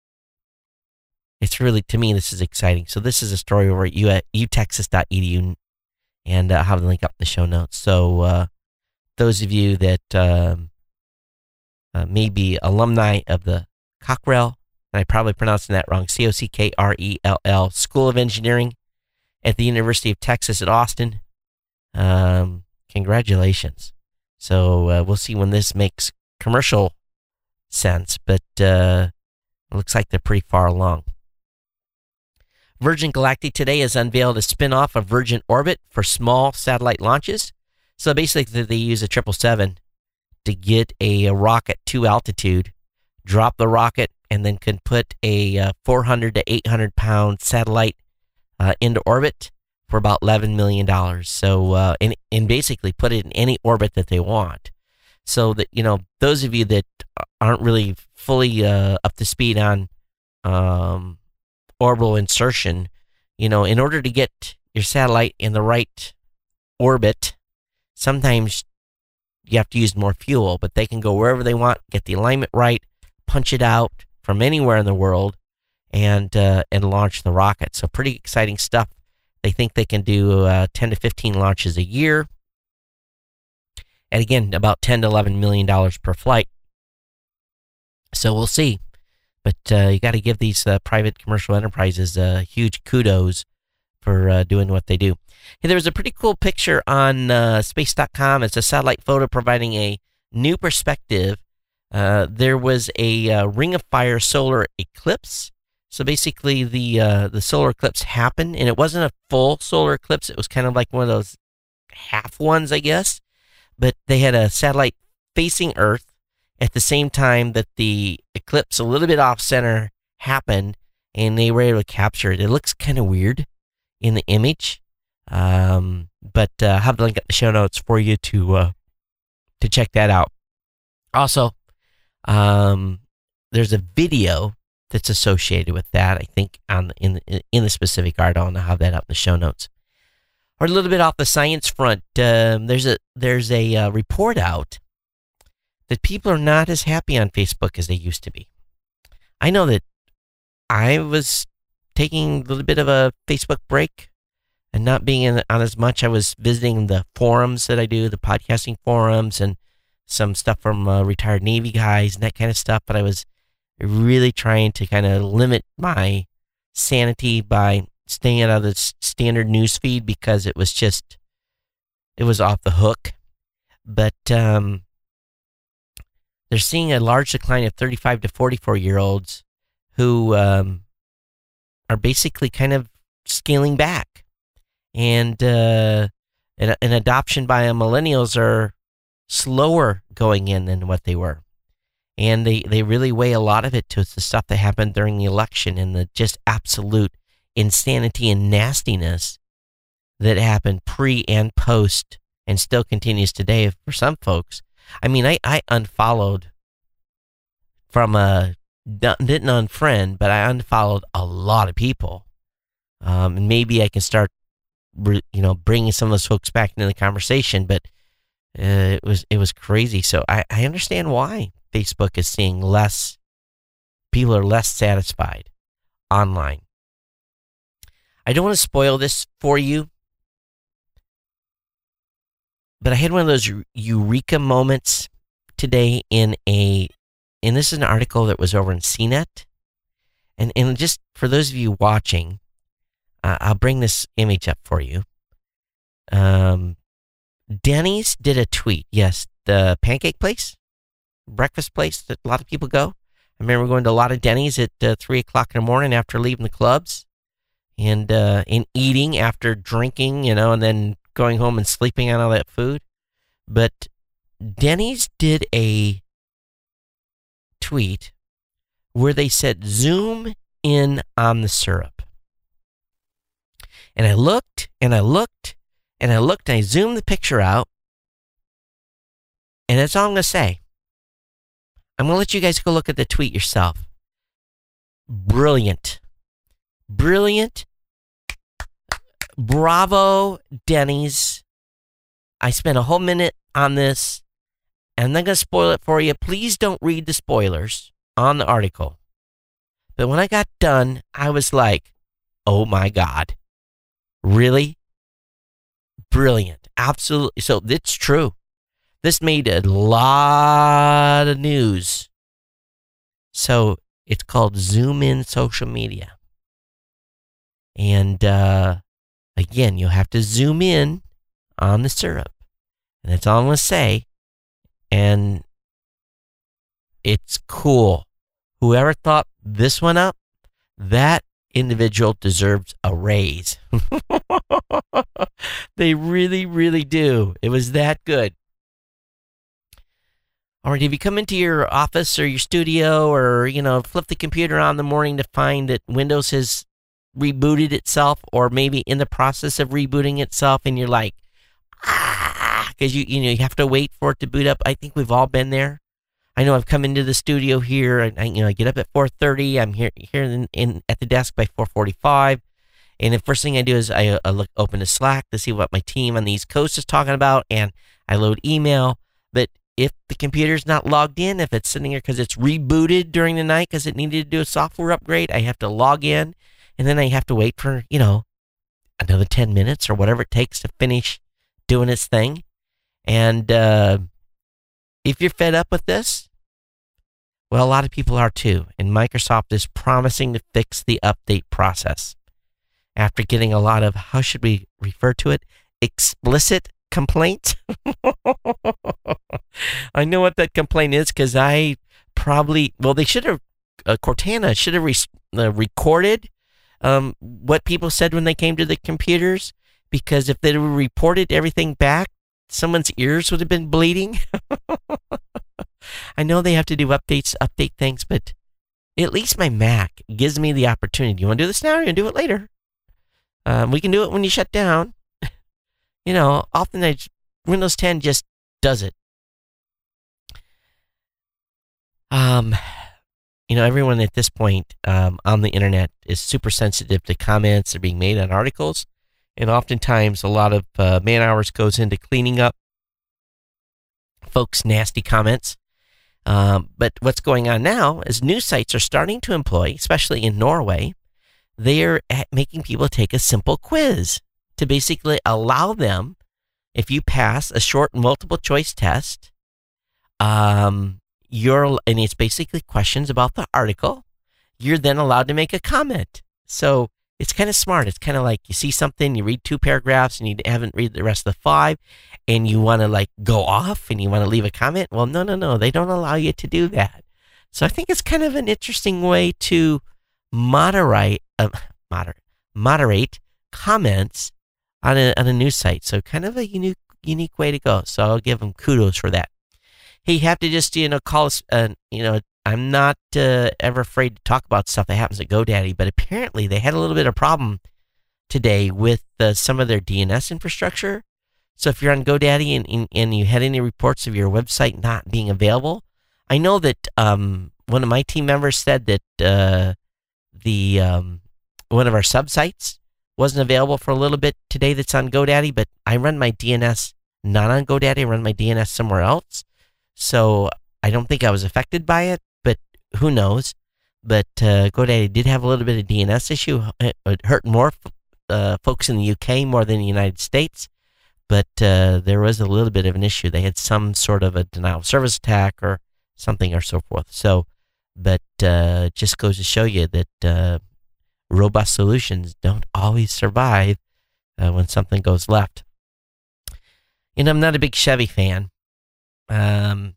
It's really, to me, this is exciting. So this is a story over at u texas dot e d u, and uh, I'll have the link up in the show notes. So uh, those of you that um, uh, may be alumni of the Cockrell, and I probably pronouncing that wrong, C O C K R E L L, School of Engineering at the University of Texas at Austin. Um, congratulations. So uh, we'll see when this makes commercial sense, but uh, it looks like they're pretty far along. Virgin Galactic today has unveiled a spin-off of Virgin Orbit for small satellite launches. So basically they use a triple seven to get a, a rocket to altitude, drop the rocket, and then can put a uh, four hundred to eight hundred pound satellite uh, into orbit for about eleven million dollars. So, uh, and, and basically put it in any orbit that they want. So that, you know, those of you that aren't really fully uh, up to speed on um, orbital insertion, you know, in order to get your satellite in the right orbit, sometimes you have to use more fuel, but they can go wherever they want, get the alignment right, punch it out from anywhere in the world, and uh, and launch the rocket. So pretty exciting stuff. They think they can do uh, ten to fifteen launches a year. And again, about ten to eleven million dollars per flight. So we'll see. But uh, you got to give these uh, private commercial enterprises uh, huge kudos for uh, doing what they do. Hey, there was a pretty cool picture on uh, space dot com. It's a satellite photo providing a new perspective. Uh, there was a uh, Ring of Fire solar eclipse. So basically, the uh, the solar eclipse happened, and it wasn't a full solar eclipse. It was kind of like one of those half ones, I guess. But they had a satellite facing Earth at the same time that the eclipse, a little bit off center, happened, and they were able to capture it. It looks kind of weird in the image, um, but uh, I'll have the link at the show notes for you to uh, to check that out. Also, um, there's a video that's associated with that, I think, on the, in the, in the specific article, and I'll have that up in the show notes. Or a little bit off the science front, um, there's a there's a uh, report out that people are not as happy on Facebook as they used to be. I know that I was taking a little bit of a Facebook break and not being in, on as much. I was visiting the forums that I do, the podcasting forums, and some stuff from uh, retired Navy guys and that kind of stuff, but I was really trying to kind of limit my sanity by staying out of the standard news feed because it was just, it was off the hook. But um, they're seeing a large decline of thirty-five to forty-four year olds who um, are basically kind of scaling back. And uh, an, an adoption by millennials are slower going in than what they were. And they, they really weigh a lot of it to the stuff that happened during the election and the just absolute insanity and nastiness that happened pre and post and still continues today for some folks. I mean, I, I unfollowed from a, didn't unfriend, but I unfollowed a lot of people. Um, and maybe I can start, you know, bringing some of those folks back into the conversation, but uh, it was, it was crazy. So I, I understand why Facebook is seeing less, people are less satisfied online. I don't want to spoil this for you, but I had one of those eureka moments today in a, and this is an article that was over in C net. And, and just for those of you watching, uh, I'll bring this image up for you. Um, Denny's did a tweet. Yes, the pancake place, breakfast place that a lot of people go. I remember going to a lot of Denny's at uh, three o'clock in the morning after leaving the clubs. And uh, and eating after drinking, you know, and then going home and sleeping on all that food. But Denny's did a tweet where they said, zoom in on the syrup. And I looked, and I looked, and I looked, and I zoomed the picture out. And that's all I'm going to say. I'm going to let you guys go look at the tweet yourself. Brilliant. Brilliant. Bravo, Denny's. I spent a whole minute on this, and I'm not going to spoil it for you. Please don't read the spoilers on the article. But when I got done, I was like, oh my God. Really? Brilliant. Absolutely. So it's true. This made a lot of news. So it's called Zoom In Social Media. And uh, again, you'll have to zoom in on the syrup. And that's all I'm going to say. And it's cool. Whoever thought this one up, that individual deserves a raise. They really, really do. It was that good. All right, if you come into your office or your studio or, you know, flip the computer on in the morning to find that Windows has rebooted itself or maybe in the process of rebooting itself and you're like, ah, because you, you know, you have to wait for it to boot up. I think we've all been there. I know I've come into the studio here. I, I you know, I get up at four thirty. I'm here here in, in at the desk by four forty-five. And the first thing I do is I, I look open to Slack to see what my team on the East Coast is talking about, and I load email. But if the computer's not logged in, if it's sitting here because it's rebooted during the night because it needed to do a software upgrade, I have to log in, and then I have to wait for, you know, another ten minutes or whatever it takes to finish doing its thing. And uh, if you're fed up with this, well, a lot of people are too. And Microsoft is promising to fix the update process after getting a lot of, how should we refer to it, explicit complaints. I know what that complaint is because I probably, well, they should have, uh, Cortana should have re- uh, recorded um, what people said when they came to the computers, because if they reported everything back, someone's ears would have been bleeding. I know they have to do updates, update things, but at least my Mac gives me the opportunity. You want to do this now or you want to do it later? Um, we can do it when you shut down. You know, often I, Windows ten just does it. Um, you know, everyone at this point um, on the internet is super sensitive to comments that are being made on articles. And oftentimes a lot of uh, man hours goes into cleaning up folks' nasty comments. Um, but what's going on now is news sites are starting to employ, especially in Norway, they're making people take a simple quiz to basically allow them, if you pass a short multiple choice test, um, you're, and it's basically questions about the article, you're then allowed to make a comment. So it's kind of smart. It's kind of like you see something, you read two paragraphs and you haven't read the rest of the five and you want to like go off and you want to leave a comment. Well, no, no, no. They don't allow you to do that. So I think it's kind of an interesting way to moderate, uh, moder- moderate comments on a, on a news site. So kind of a unique, unique way to go. So I'll give them kudos for that. Hey, you have to just, you know, call us, uh, you know, I'm not uh, ever afraid to talk about stuff that happens at GoDaddy, but apparently they had a little bit of problem today with uh, some of their D N S infrastructure. So if you're on GoDaddy and, and, and you had any reports of your website not being available, I know that um, one of my team members said that uh, the um, one of our subsites wasn't available for a little bit today that's on GoDaddy, but I run my D N S not on GoDaddy, I run my D N S somewhere else. So I don't think I was affected by it, but who knows? But uh, GoDaddy did have a little bit of D N S issue. It hurt more uh, folks in the U K more than the United States, but uh, there was a little bit of an issue. They had some sort of a denial of service attack or something or so forth. So, but uh, just goes to show you that uh, robust solutions don't always survive uh, when something goes left. You know, I'm not a big Chevy fan. Um,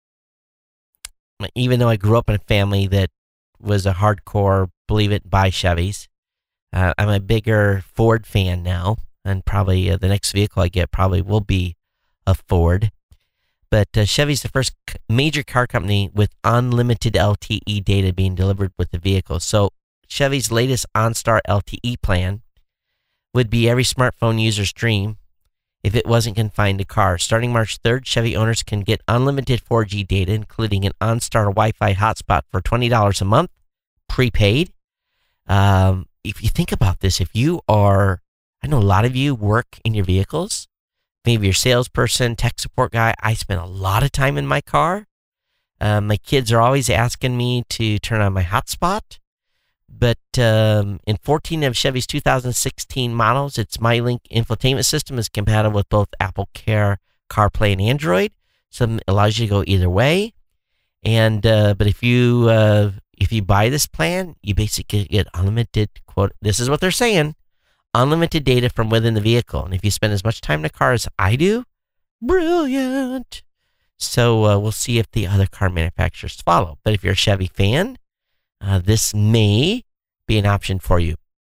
even though I grew up in a family that was a hardcore believe it, buy Chevys, uh, I'm a bigger Ford fan now, and probably uh, the next vehicle I get probably will be a Ford. But uh, Chevy's the first major car company with unlimited L T E data being delivered with the vehicle. So Chevy's latest OnStar L T E plan would be every smartphone user's dream if it wasn't confined to cars. Starting March third, Chevy owners can get unlimited four G data, including an OnStar Wi-Fi hotspot for twenty dollars a month, prepaid. Um, if you think about this, if you are, I know a lot of you work in your vehicles. Maybe you're a salesperson, tech support guy. I spend a lot of time in my car. Uh, my kids are always asking me to turn on my hotspot. But um, in fourteen of Chevy's two thousand sixteen models, its MyLink infotainment system is compatible with both Apple Care, CarPlay, and Android. So it allows you to go either way. And uh, but if you uh, if you buy this plan, you basically get unlimited, quote, this is what they're saying, unlimited data from within the vehicle. And if you spend as much time in the car as I do, brilliant. So uh, we'll see if the other car manufacturers follow. But if you're a Chevy fan, uh, this may be an option for you.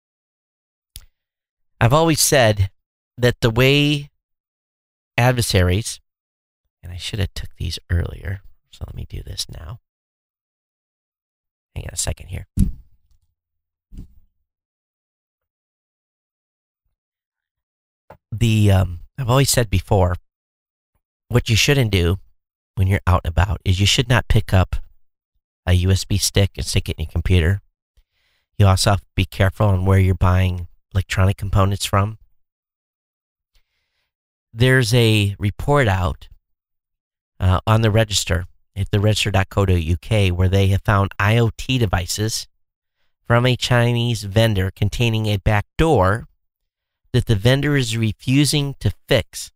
I've always said that the way adversaries, and I should have took these earlier, so let me do this now. Hang on a second here. The um, I've always said before, what you shouldn't do when you're out and about is you should not pick up a U S B stick and stick it in your computer. You also have to be careful on where you're buying electronic components from. There's a report out uh, on the register at the register dot co dot U K where they have found IoT devices from a Chinese vendor containing a backdoor that the vendor is refusing to fix.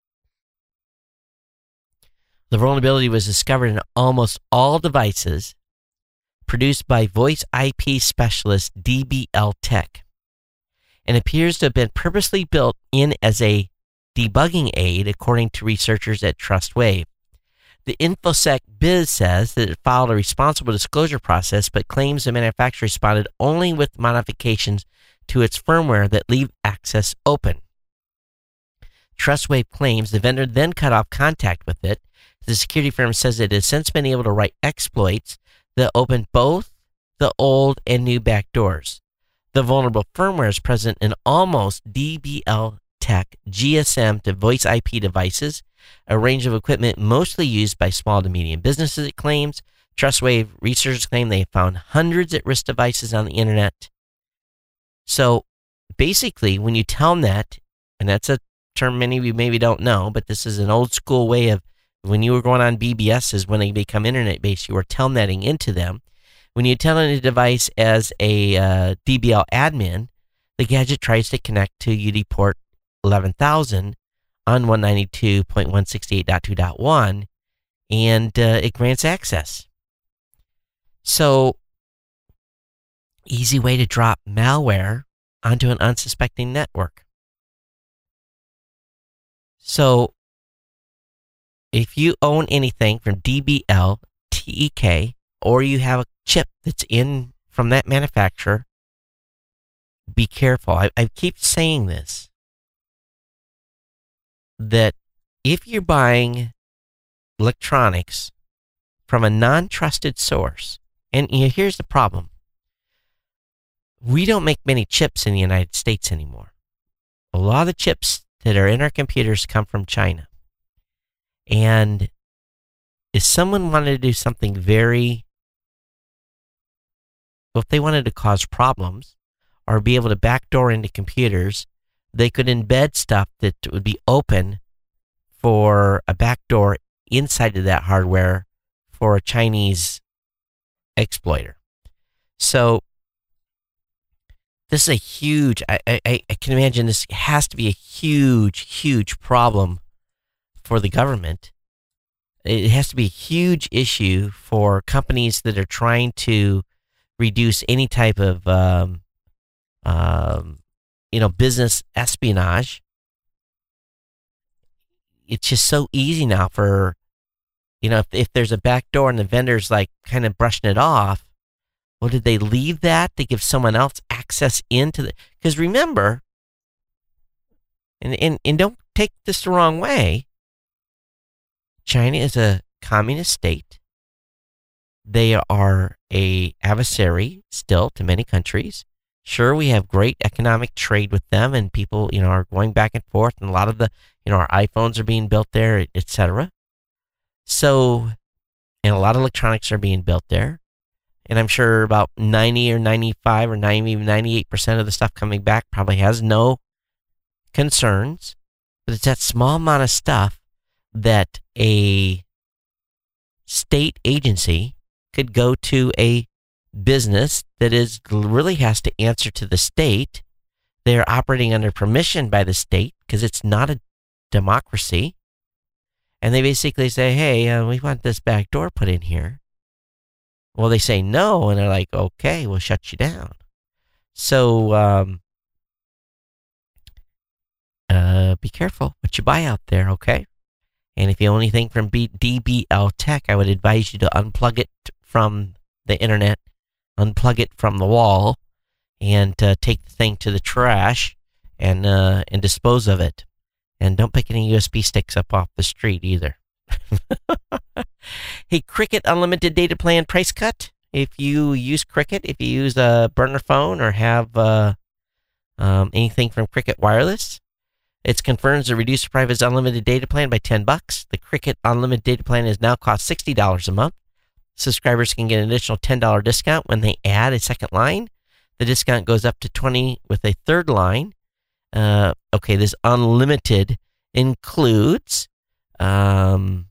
The vulnerability was discovered in almost all devices produced by voice I P specialist D B L Tech and appears to have been purposely built in as a debugging aid, according to researchers at TrustWave. The InfoSec Biz says that it followed a responsible disclosure process, but claims the manufacturer responded only with modifications to its firmware that leave access open. TrustWave claims the vendor then cut off contact with it. The security firm says it has since been able to write exploits that open both the old and new backdoors. The vulnerable firmware is present in almost D B L Tech G S M to voice I P devices, a range of equipment mostly used by small to medium businesses, it claims. TrustWave researchers claim they have found hundreds at-risk devices on the internet. So basically, when you tell them that, and that's a term many of you maybe don't know, but this is an old school way of when you were going on B B Ss, when they become internet-based, you were telnetting into them. When you telnet a device as a uh, D B L admin, the gadget tries to connect to U D port eleven thousand on one ninety-two dot one sixty-eight dot two dot one, and uh, it grants access. So, easy way to drop malware onto an unsuspecting network. So, if you own anything from D B L, T E K, or you have a chip that's in from that manufacturer, be careful. I, I keep saying this, that if you're buying electronics from a non-trusted source, and you know, here's the problem. We don't make many chips in the United States anymore. A lot of the chips that are in our computers come from China. And if someone wanted to do something very, well, if they wanted to cause problems or be able to backdoor into computers, they could embed stuff that would be open for a backdoor inside of that hardware for a Chinese exploiter. So this is a huge, I, I, I can imagine this has to be a huge, huge problem for the government. It has to be a huge issue for companies that are trying to reduce any type of, um, um, you know, business espionage. It's just so easy now for, you know, if, if there's a back door and the vendor's like kind of brushing it off, well, did they leave that to give someone else access into the, because remember, and, and, and don't take this the wrong way, China is a communist state. They are a adversary still to many countries. Sure, we have great economic trade with them, and people, you know, are going back and forth, and a lot of the, you know, our iPhones are being built there, et cetera. So, and a lot of electronics are being built there. and I'm sure about ninety or ninety-five or ninety, even ninety-eight percent of the stuff coming back probably has no concerns. But it's that small amount of stuff that a state agency could go to a business that is really has to answer to the state. They're operating under permission by the state because it's not a democracy. And they basically say, hey, uh, we want this back door put in here. Well, they say no, and they're like, okay, we'll shut you down. So um, uh, be careful what you buy out there, okay? And if you own anything from B- D B L Tech, I would advise you to unplug it from the internet, unplug it from the wall, and uh, take the thing to the trash and uh, and dispose of it. And don't pick any U S B sticks up off the street either. Hey, Cricket Unlimited Data Plan price cut. If you use Cricket, if you use a burner phone or have uh, um, anything from Cricket Wireless, it's confirmed to reduce the price of its unlimited data plan by ten bucks. The Cricket Unlimited Data Plan is now cost sixty dollars a month. Subscribers can get an additional ten dollars discount when they add a second line. The discount goes up to twenty dollars with a third line. Uh, okay, this unlimited includes um,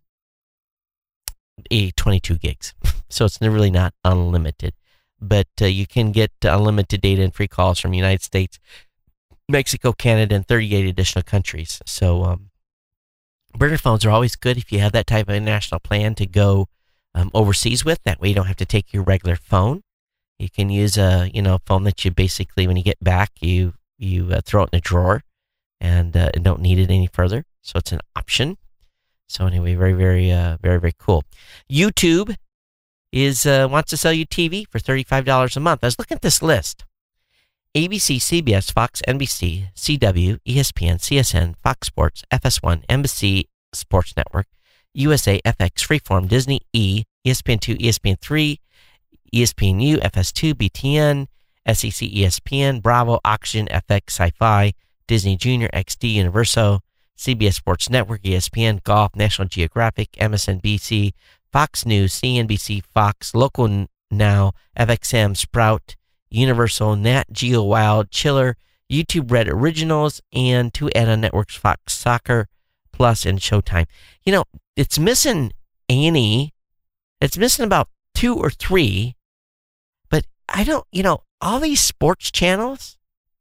a twenty-two gigs. So it's really not unlimited. But uh, you can get unlimited data and free calls from the United States, Mexico, Canada, and thirty-eight additional countries. So um, burner phones are always good if you have that type of international plan to go um, overseas with. That way you don't have to take your regular phone. You can use a you know phone that you basically, when you get back, you you uh, throw it in a drawer and, uh, and don't need it any further. So it's an option. So anyway, very, very, uh, very, very cool. YouTube is uh, wants to sell you T V for thirty-five dollars a month. I was looking at this list. A B C, C B S, Fox, N B C, C W, E S P N, C S N, Fox Sports, F S one, N B C Sports Network, U S A, F X, Freeform, Disney E, E S P N two, E S P N three, E S P N U, F S two, B T N, S E C, E S P N, Bravo, Oxygen, F X, Sci-Fi, Disney Junior, X D, Universo, C B S Sports Network, E S P N, Golf, National Geographic, M S N B C, Fox News, C N B C, Fox, Local Now, F X M, Sprout, Universal, Nat Geo Wild, Chiller, YouTube Red Originals, and two add-on networks, Fox Soccer, Plus, and Showtime. You know, it's missing A and E. It's missing about two or three, but I don't, you know, all these sports channels,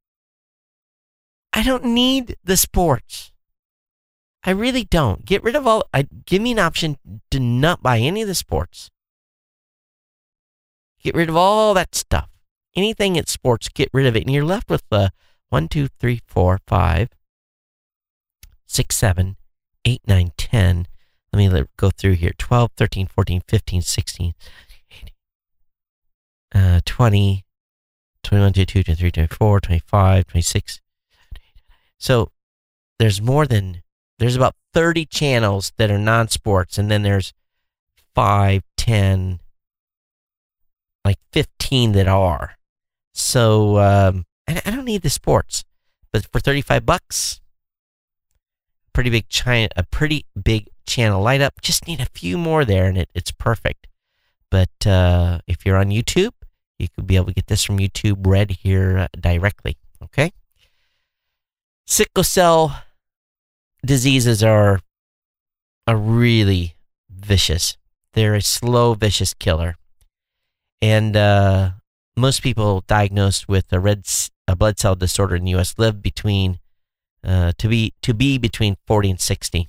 I don't need the sports. I really don't. Get rid of all, I, give me an option to not buy any of the sports. Get rid of all that stuff. Anything at sports, get rid of it. And you're left with uh, one, two, three, four, five, six, seven, eight, nine, ten. Let me let, go through here. twelve, thirteen, fourteen, fifteen, sixteen, eighteen, uh, twenty, twenty-one, twenty-two, twenty-three, twenty-four, twenty-five, twenty-six. So there's more than, there's about thirty channels that are non-sports, and then there's five, ten, like fifteen that are. So um, I, I don't need the sports, but for thirty-five bucks, pretty big China, a pretty big channel light up. Just need a few more there, and it, it's perfect. But uh, if you're on YouTube, you could be able to get this from YouTube Red here uh, directly. Okay. Sickle cell diseases are are really vicious. They're a slow, vicious killer. And uh, most people diagnosed with a red a blood cell disorder in the U S live between uh, to be to be between forty and sixty.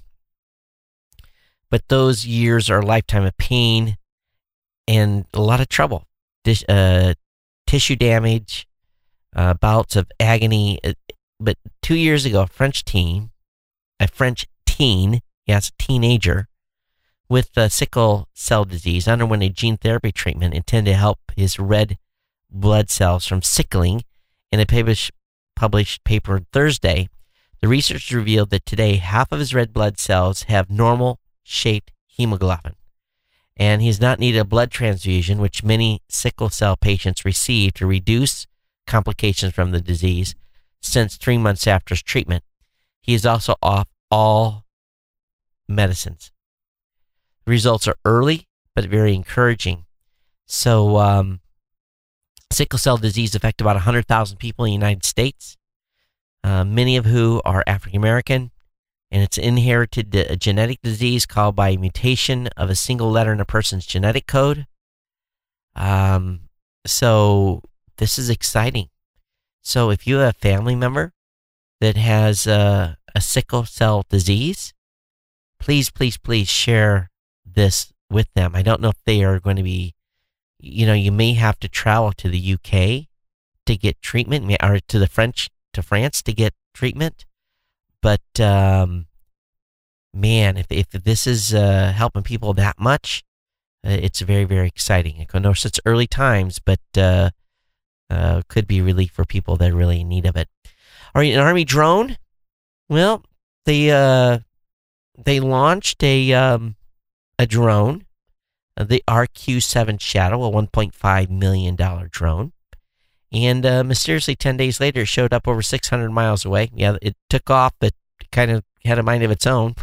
But those years are a lifetime of pain and a lot of trouble. Dis, uh, tissue damage, uh, bouts of agony. But two years ago, a French teen, a French teen, yes, a teenager, with uh, sickle cell disease underwent a gene therapy treatment intended to help his red blood cells from sickling. In a published, published paper Thursday, the research revealed that today half of his red blood cells have normal-shaped hemoglobin, and he has not needed a blood transfusion, which many sickle cell patients receive to reduce complications from the disease, since three months after his treatment. He is also off all medicines. The results are early, but very encouraging. So, um, sickle cell disease affects about one hundred thousand people in the United States, uh, many of who are African American, and it's inherited a genetic disease caused by a mutation of a single letter in a person's genetic code. Um, so this is exciting. So if you have a family member that has uh, a sickle cell disease, please, please, please share this with them. I don't know if they are going to be, you know, you may have to travel to the U K to get treatment, or to the French, to France to get treatment. But, um, man, if, if this is uh, helping people that much, uh, it's very, very exciting. I know it's early times, but uh, uh, could be relief for people that are really in need of it. All right, an Army drone. Well, they uh, they launched a um, a drone, uh, the R Q seven Shadow, a one point five million dollars drone. And uh, mysteriously, ten days later, it showed up over six hundred miles away. Yeah, it took off, but kind of had a mind of its own.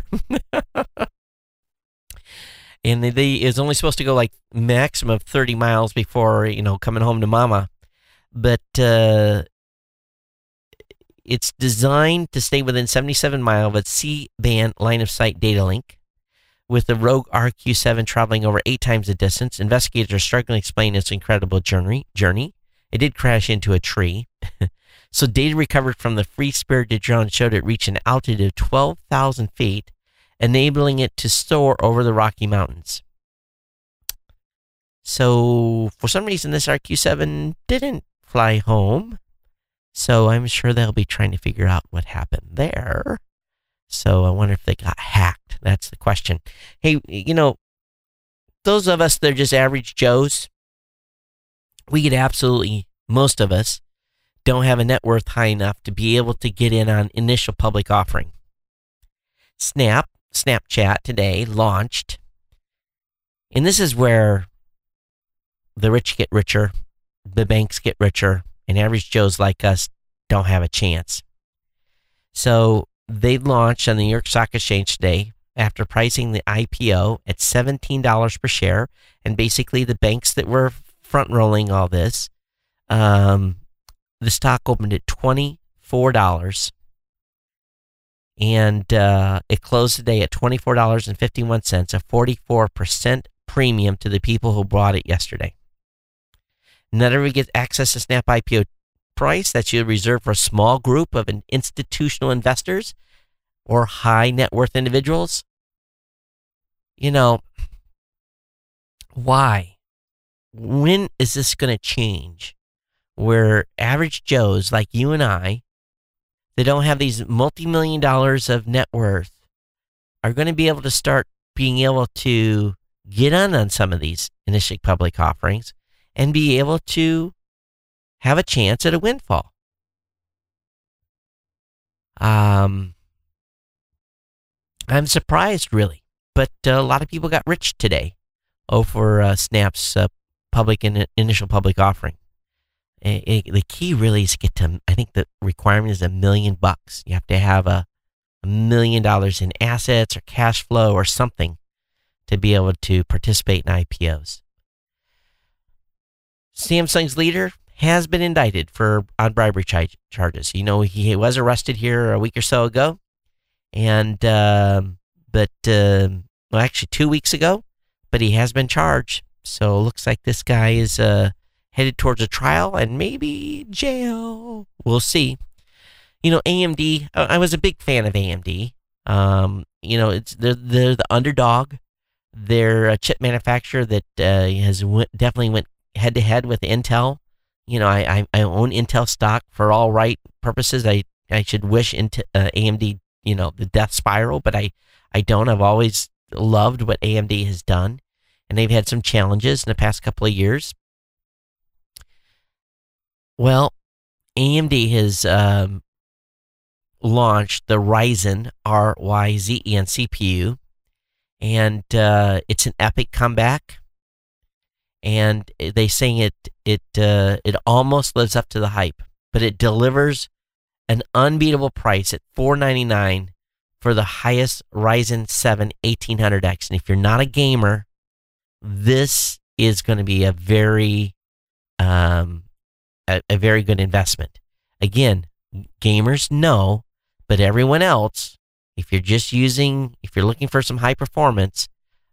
And they, they, it was only supposed to go like maximum of thirty miles before, you know, coming home to mama. But uh, it's designed to stay within seventy-seven miles of its C-band line-of-sight data link. With the Rogue R Q seven traveling over eight times the distance, investigators are struggling to explain its incredible journey. journey. It did crash into a tree. So data recovered from the free-spirited drone showed it reached an altitude of twelve thousand feet, enabling it to soar over the Rocky Mountains. So for some reason, this R Q seven didn't fly home. So I'm sure they'll be trying to figure out what happened there. So I wonder if they got hacked. That's the question. Hey, you know, those of us that are just average Joes, we get absolutely, most of us, don't have a net worth high enough to be able to get in on initial public offering. Snap, Snapchat today launched, and this is where the rich get richer, the banks get richer, and average Joes like us don't have a chance. So they launched on the New York Stock Exchange today after pricing the I P O at seventeen dollars per share, and basically the banks that were front-rolling all this, um, the stock opened at twenty-four dollars, and uh, it closed today at twenty-four dollars and fifty-one cents, a forty-four percent premium to the people who bought it yesterday. Not everybody gets access to Snap I P O price. That's usually reserved for a small group of institutional investors or high net worth individuals. You know, why? When is this going to change? Where average Joes like you and I, that don't have these multi-million dollars of net worth, are going to be able to start being able to get on on some of these initial public offerings and be able to have a chance at a windfall. Um, I'm surprised, really, but uh, a lot of people got rich today over uh, Snap's uh, public in, initial public offering. It, it, the key really is to get to, I think the requirement is a million bucks. You have to have a, a million dollars in assets or cash flow or something to be able to participate in I P Os. Samsung's leader has been indicted for on bribery ch- charges. You know, he was arrested here a week or so ago, and uh, but uh, well, actually two weeks ago, but he has been charged. So it looks like this guy is uh, headed towards a trial and maybe jail. We'll see. You know, A M D. I was a big fan of A M D. Um, you know, it's they're, they're the underdog. They're a chip manufacturer that uh, has went, definitely went head to head with Intel. You know, I, I I own Intel stock for all right purposes. I, I should wish Intel, uh, A M D, you know, the death spiral, but I, I don't. I've always loved what A M D has done, and they've had some challenges in the past couple of years. Well, A M D has um, launched the Ryzen R Y Z E N C P U, and uh, it's an epic comeback. And they saying it it uh, it almost lives up to the hype, but it delivers an unbeatable price at four ninety-nine for the highest Ryzen seven eighteen hundred X. And if you're not a gamer, this is going to be a very, um, a, a very good investment. Again, gamers know, but everyone else, if you're just using, if you're looking for some high performance,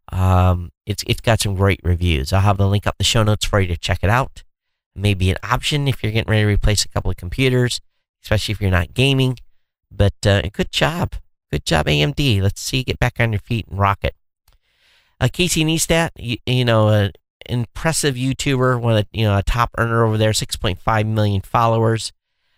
um, it's it's got some great reviews. I'll have the link up in the show notes for you to check it out. Maybe an option if you're getting ready to replace a couple of computers, especially if you're not gaming. But uh, good job. Good job, A M D. Let's see you get back on your feet and rock it. Uh, Casey Neistat, you, you know, an impressive YouTuber, one of the, you know, a top earner over there, six point five million followers.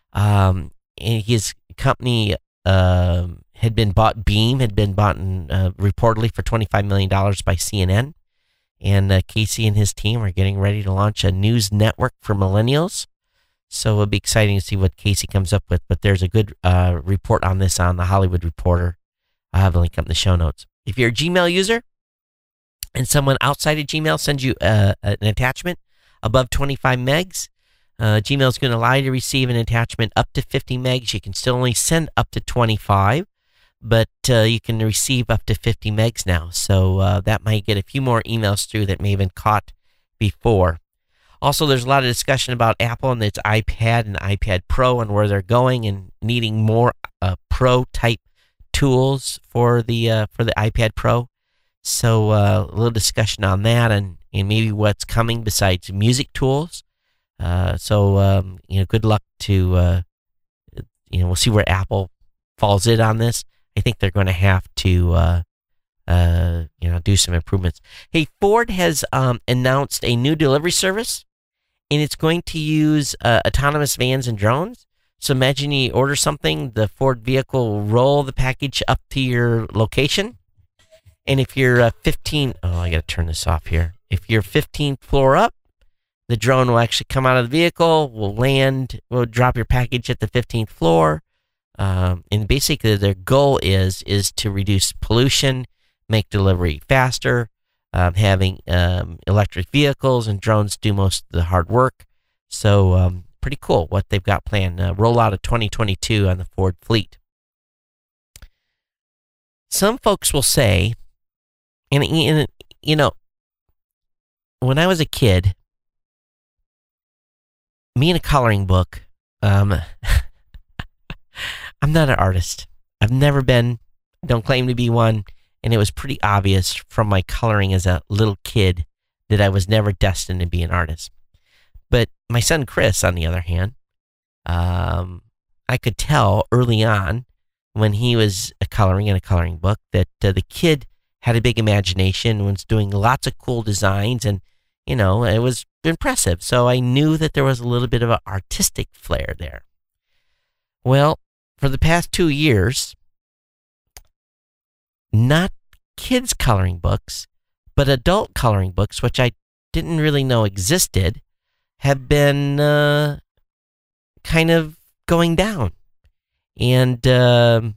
Um, and his company uh, had been bought, Beam had been bought in, uh, reportedly for twenty-five million dollars by C N N. And uh, Casey and his team are getting ready to launch a news network for millennials. So it'll be exciting to see what Casey comes up with. But there's a good uh, report on this on the Hollywood Reporter. I'll have a link up in the show notes. If you're a Gmail user and someone outside of Gmail sends you uh, an attachment above twenty-five megs, uh, Gmail is going to allow you to receive an attachment up to fifty megs. You can still only send up to twenty-five, but uh, you can receive up to fifty megs now. So uh, that might get a few more emails through that may have been caught before. Also, there's a lot of discussion about Apple and its iPad and iPad Pro and where they're going and needing more uh, Pro-type tools for the uh, for the iPad Pro. So uh, a little discussion on that and, and maybe what's coming besides music tools. Uh, so, um, you know, good luck to, uh, you know, we'll see where Apple falls in on this. I think they're going to have to, uh, uh, you know, do some improvements. Hey, Ford has um, announced a new delivery service. And it's going to use uh, autonomous vans and drones. So imagine you order something, the Ford vehicle will roll the package up to your location. And if you're uh, fifteen, oh, I got to turn this off here. If you're fifteenth floor up, the drone will actually come out of the vehicle, will land, will drop your package at the fifteenth floor. Um, and basically their goal is is to reduce pollution, make delivery faster. Um, having um, electric vehicles and drones do most of the hard work. So um, pretty cool what they've got planned. Uh, rollout of twenty twenty-two on the Ford fleet. Some folks will say, and, and you know, when I was a kid, me and a coloring book, um, I'm not an artist. I've never been, don't claim to be one. And it was pretty obvious from my coloring as a little kid that I was never destined to be an artist. But my son Chris, on the other hand, um, I could tell early on when he was coloring in a coloring book that uh, the kid had a big imagination, was doing lots of cool designs, and, you know, it was impressive. So I knew that there was a little bit of an artistic flair there. Well, for the past two years, not kids' coloring books, but adult coloring books, which I didn't really know existed, have been uh, kind of going down. And um,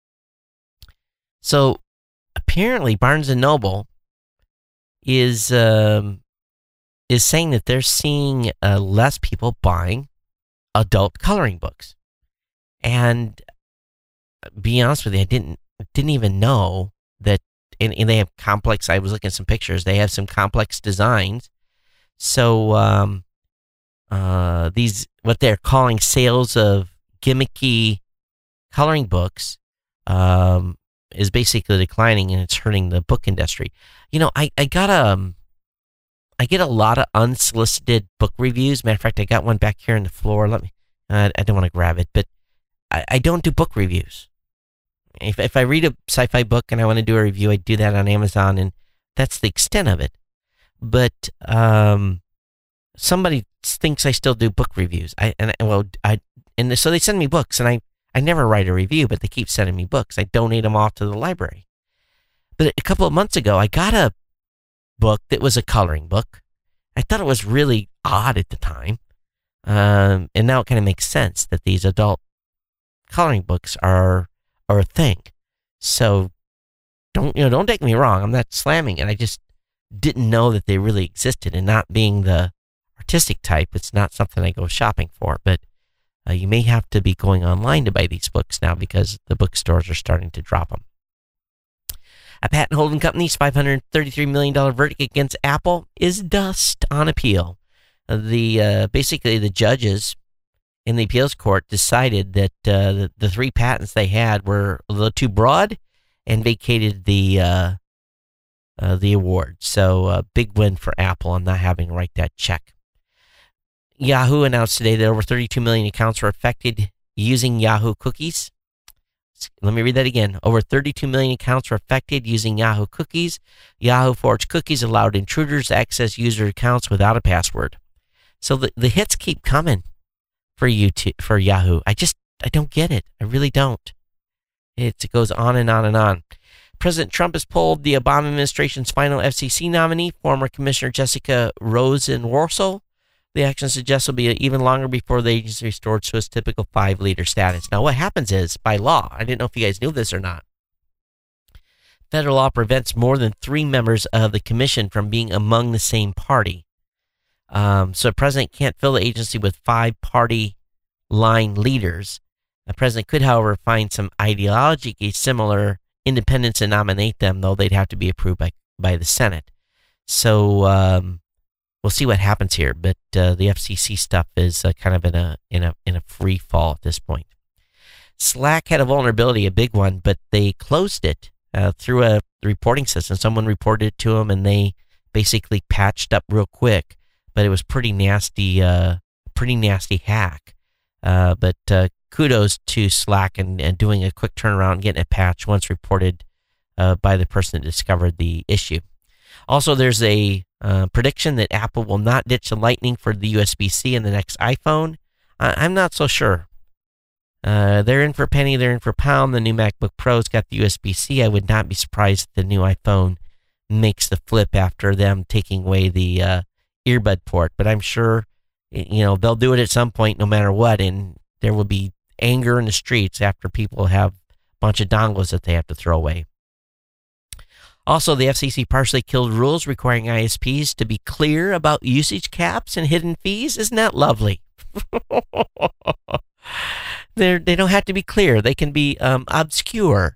so apparently Barnes and Noble is um, is saying that they're seeing uh, less people buying adult coloring books. And be honest with you, I didn't didn't even know that, and, and they have complex, I was looking at some pictures, they have some complex designs. So um, uh, these, what they're calling sales of gimmicky coloring books um, is basically declining, and it's hurting the book industry. You know, I, I got um, I get a lot of unsolicited book reviews. Matter of fact, I got one back here on the floor. Let me, uh, I don't want to grab it, but I, I don't do book reviews. If if I read a sci-fi book and I want to do a review, I do that on Amazon, and that's the extent of it. But um, somebody thinks I still do book reviews. I and I, well, I and so they send me books, and I, I never write a review, but they keep sending me books. I donate them off to the library. But a couple of months ago, I got a book that was a coloring book. I thought it was really odd at the time, um, and now it kind of makes sense that these adult coloring books are. Or a thing. So don't you know don't take me wrong, I'm not slamming it. I just didn't know that they really existed, and not being the artistic type, it's not something I go shopping for. But uh, you may have to be going online to buy these books now because the bookstores are starting to drop them. A patent holding company's five hundred thirty-three million dollars verdict against Apple is dust on appeal. The uh, basically the judges in the appeals court decided that uh, the, the three patents they had were a little too broad and vacated the uh, uh, the award. So a uh, big win for Apple on not having to write that check. Yahoo announced today that over thirty-two million accounts were affected using Yahoo cookies. Let me read that again. Over thirty-two million accounts were affected using Yahoo cookies. Yahoo forged cookies allowed intruders to access user accounts without a password. So the, the hits keep coming for YouTube, for Yahoo. I just, I don't get it. I really don't. It, it goes on and on and on. President Trump has pulled the Obama administration's final F C C nominee, former Commissioner Jessica Rosenworcel. The action suggests it'll be even longer before the agency restored to its typical five-leader status. Now, what happens is, by law, I didn't know if you guys knew this or not, federal law prevents more than three members of the commission from being among the same party. Um, so a president can't fill the agency with five party line leaders. The president could, however, find some ideologically similar independents and nominate them, though they'd have to be approved by, by the Senate. So um, we'll see what happens here. But uh, the F C C stuff is uh, kind of in a in a in a free fall at this point. Slack had a vulnerability, a big one, but they closed it uh, through a reporting system. Someone reported it to them, and they basically patched up real quick. But it was pretty nasty, uh, pretty nasty hack. Uh, but uh, kudos to Slack and, and doing a quick turnaround and getting a patch once reported uh, by the person that discovered the issue. Also, there's a uh, prediction that Apple will not ditch the Lightning for the U S B-C in the next iPhone. I- I'm not so sure. Uh, they're in for a penny, they're in for a pound. The new MacBook Pro's got the U S B-C. I would not be surprised if the new iPhone makes the flip after them taking away the uh, earbud port, but I'm sure, you know, they'll do it at some point no matter what, and there will be anger in the streets after people have a bunch of dongles that they have to throw away. Also, the F C C partially killed rules requiring I S Ps to be clear about usage caps and hidden fees. Isn't that lovely? They're, they don't have to be clear. They can be um, obscure.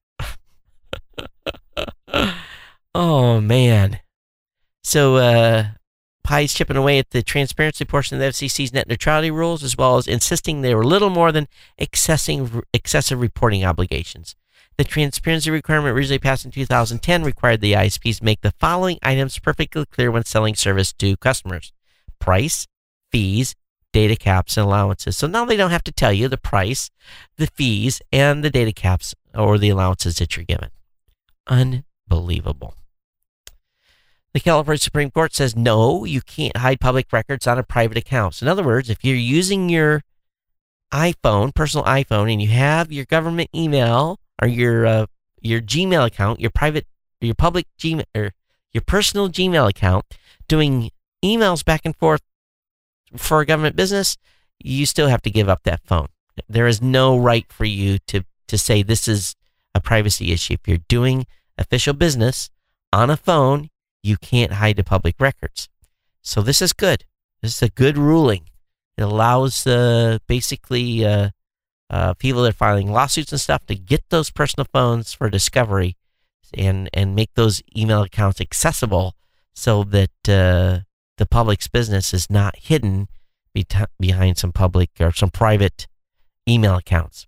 Oh, man. So, uh, Pie's chipping away at the transparency portion of the F C C's net neutrality rules, as well as insisting they were little more than excessive, excessive reporting obligations. The transparency requirement originally passed in two thousand ten required the I S Ps make the following items perfectly clear when selling service to customers: price, fees, data caps, and allowances. So now they don't have to tell you the price, the fees, and the data caps or the allowances that you're given. Unbelievable. The California Supreme Court says, no, you can't hide public records on a private account. So in other words, if you're using your iPhone, personal iPhone, and you have your government email or your uh, your Gmail account, your private, your public Gmail, or your personal Gmail account, doing emails back and forth for a government business, you still have to give up that phone. There is no right for you to, to say this is a privacy issue. If you're doing official business on a phone, you can't hide the public records. So this is good. This is a good ruling. It allows uh, basically uh, uh, people that are filing lawsuits and stuff to get those personal phones for discovery and, and make those email accounts accessible so that uh, the public's business is not hidden be- behind some public or some private email accounts.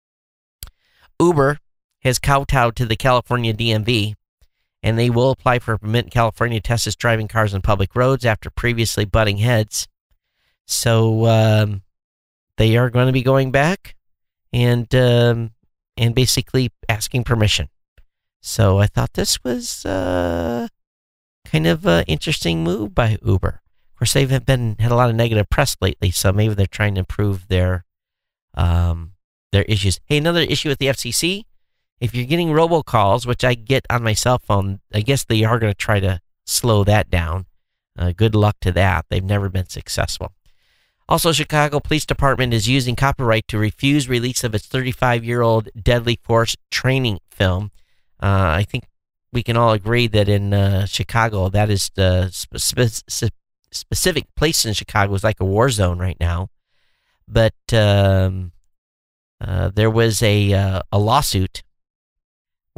Uber has kowtowed to the California D M V, and they will apply for a permit in California to test its driving cars on public roads after previously butting heads. So um, they are going to be going back and um, and basically asking permission. So I thought this was uh, kind of an interesting move by Uber. Of course, they've been had a lot of negative press lately, so maybe they're trying to improve their um, their issues. Hey, another issue with the F C C. If you're getting robocalls, which I get on my cell phone, I guess they are going to try to slow that down. Uh, good luck to that. They've never been successful. Also, Chicago Police Department is using copyright to refuse release of its thirty-five-year-old Deadly Force training film. Uh, I think we can all agree that in uh, Chicago, that is the spe- specific place in Chicago is like a war zone right now. But um, uh, there was a uh, a lawsuit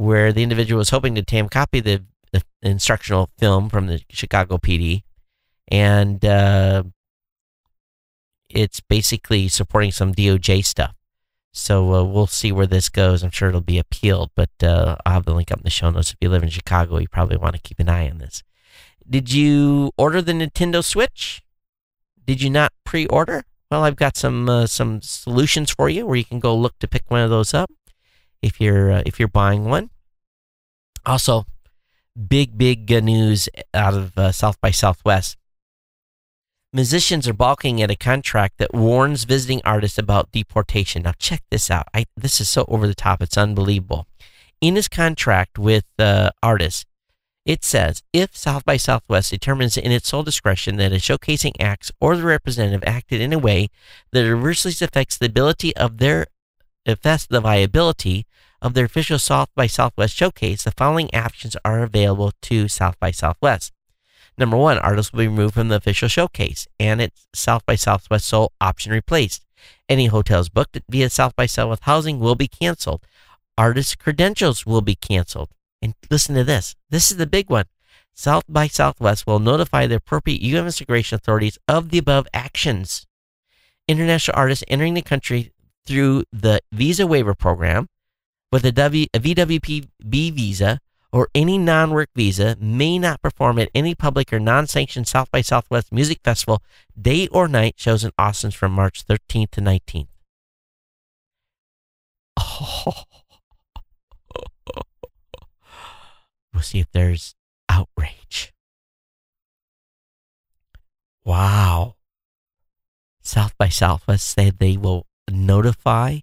where the individual was hoping to obtain a copy of the, the instructional film from the Chicago P D, and uh, it's basically supporting some D O J stuff. So uh, we'll see where this goes. I'm sure it'll be appealed, but uh, I'll have the link up in the show notes. If you live in Chicago, you probably want to keep an eye on this. Did you order the Nintendo Switch? Did you not pre-order? Well, I've got some uh, some solutions for you where you can go look to pick one of those up if you're uh, if you're buying one. Also, big big uh, news out of uh, South by Southwest. Musicians are balking at a contract that warns visiting artists about deportation. Now, check this out. I, this is so over the top. It's unbelievable. In his contract with uh, artists, it says, if South by Southwest determines in its sole discretion that a showcasing acts or the representative acted in a way that adversely affects the ability of their, affects the viability of their official South by Southwest showcase, the following actions are available to South by Southwest. Number one, artists will be removed from the official showcase and its South by Southwest sole option replaced. Any hotels booked via South by Southwest housing will be canceled. Artist credentials will be canceled. And listen to this. This is the big one. South by Southwest will notify the appropriate U S immigration authorities of the above actions. International artists entering the country through the visa waiver program with a, w, a V W P B visa or any non-work visa may not perform at any public or non-sanctioned South by Southwest music festival day or night shows in Austin from March thirteenth to nineteenth. Oh. We'll see if there's outrage. Wow. South by Southwest said they will notify.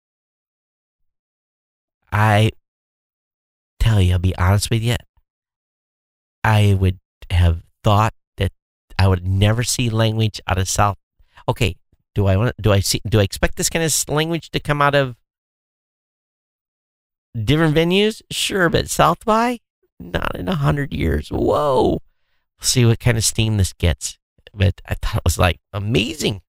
I tell you, I'll be honest with you, I would have thought that I would never see language out of South. Okay, do I want? Do I see? Do I expect this kind of language to come out of different venues? Sure, but South by, not in a hundred years. Whoa! We'll see what kind of steam this gets. But I thought it was like amazing,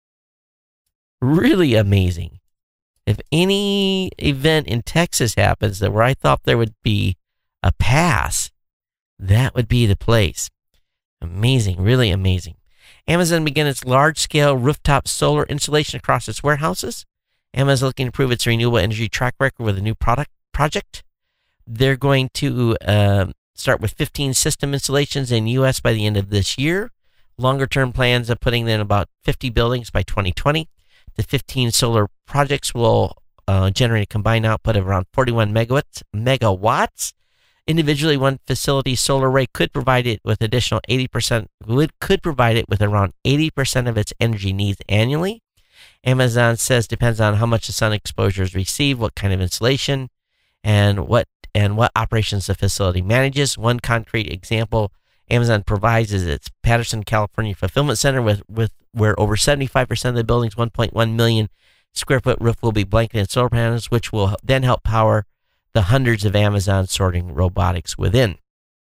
really amazing. If any event in Texas happens that where I thought there would be a pass, that would be the place. Amazing, really amazing. Amazon began its large-scale rooftop solar installation across its warehouses. Amazon is looking to improve its renewable energy track record with a new product project. They're going to uh, start with fifteen system installations in the U S by the end of this year. Longer-term plans of putting in about fifty buildings by twenty twenty. The fifteen solar projects will uh, generate a combined output of around forty-one megawatts. Megawatts. Individually, one facility's solar array could provide it with additional eighty percent. Would could provide it with around eighty percent of its energy needs annually. Amazon says depends on how much the sun exposure is received, what kind of insulation, and what and what operations the facility manages. One concrete example Amazon provides is its Patterson, California fulfillment center, with, with where over seventy-five percent of the building's one point one million square foot roof will be blanketed in solar panels, which will then help power the hundreds of Amazon sorting robotics within.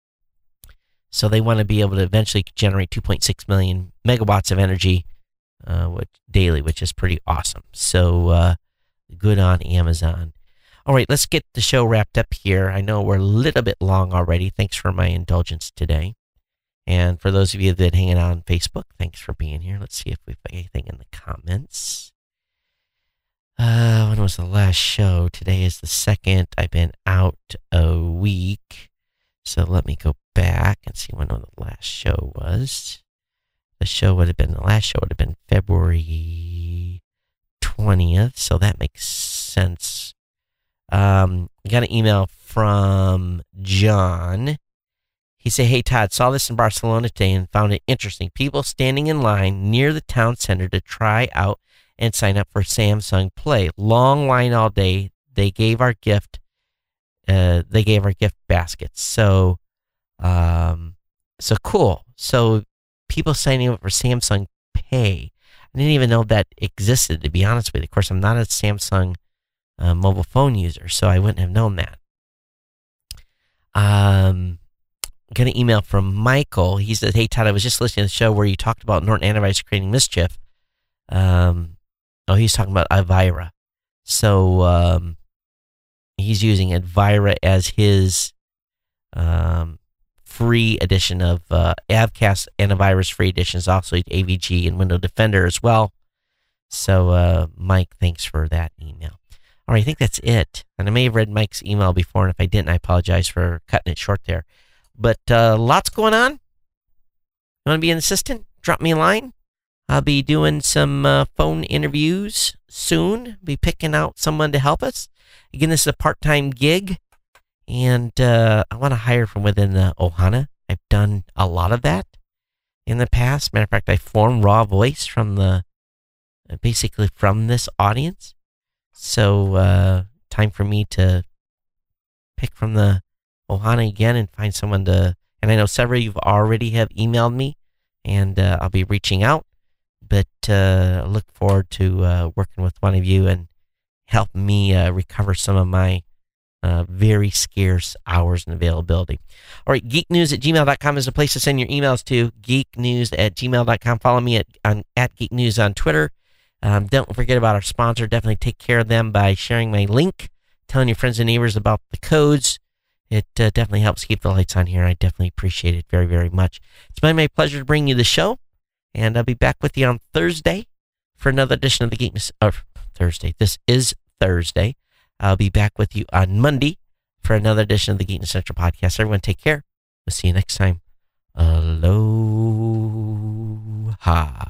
So they want to be able to eventually generate two point six million megawatts of energy uh, which, daily, which is pretty awesome. So uh, good on Amazon. All right, let's get the show wrapped up here. I know we're a little bit long already. Thanks for my indulgence today. And for those of you that are hanging out on Facebook, thanks for being here. Let's see if we've got anything in the comments. Uh, when was the last show? Today is the second. I've been out a week. So let me go back and see when the last show was. The show would have been, the last show would have been February twentieth. So that makes sense. Um, I got an email from John. He said, hey, Todd, saw this in Barcelona today and found it interesting. People standing in line near the town center to try out and sign up for Samsung Play. Long line all day. They gave our gift. Uh, they gave our gift baskets. So, um, so cool. So people signing up for Samsung Pay. I didn't even know that existed, to be honest with you. Of course, I'm not a Samsung uh, mobile phone user, so I wouldn't have known that. Um, got an email from Michael. He said, hey, Todd, I was just listening to the show where you talked about Norton Antivirus creating mischief. Um, oh, he's talking about Avira. So, um, he's using Advira as his um, free edition of uh, Avcast antivirus free editions, also A V G and Windows Defender as well. So, uh, Mike, thanks for that email. All right, I think that's it. And I may have read Mike's email before, and if I didn't, I apologize for cutting it short there. But uh, lots going on. You want to be an assistant? Drop me a line. I'll be doing some uh, phone interviews soon. Be picking out someone to help us. Again, this is a part-time gig, and uh, I want to hire from within the Ohana. I've done a lot of that in the past. Matter of fact, I formed Raw Voice from the basically from this audience. So, uh, time for me to pick from the Ohana again and find someone to, and I know several of you already have emailed me, and uh, I'll be reaching out, but uh, I look forward to uh, working with one of you and help me uh, recover some of my uh, very scarce hours and availability. All right, geeknews at gmail dot com is the place to send your emails to, geeknews at gmail dot com. Follow me at, on, at geeknews on Twitter. Um, don't forget about our sponsor. Definitely take care of them by sharing my link, telling your friends and neighbors about the codes. It uh, definitely helps keep the lights on here. I definitely appreciate it very, very much. It's been my pleasure to bring you the show, and I'll be back with you on Thursday for another edition of the Geekness. Or Thursday. This is Thursday. I'll be back with you on Monday for another edition of the Geekness Central podcast. Everyone, take care. We'll see you next time. Aloha.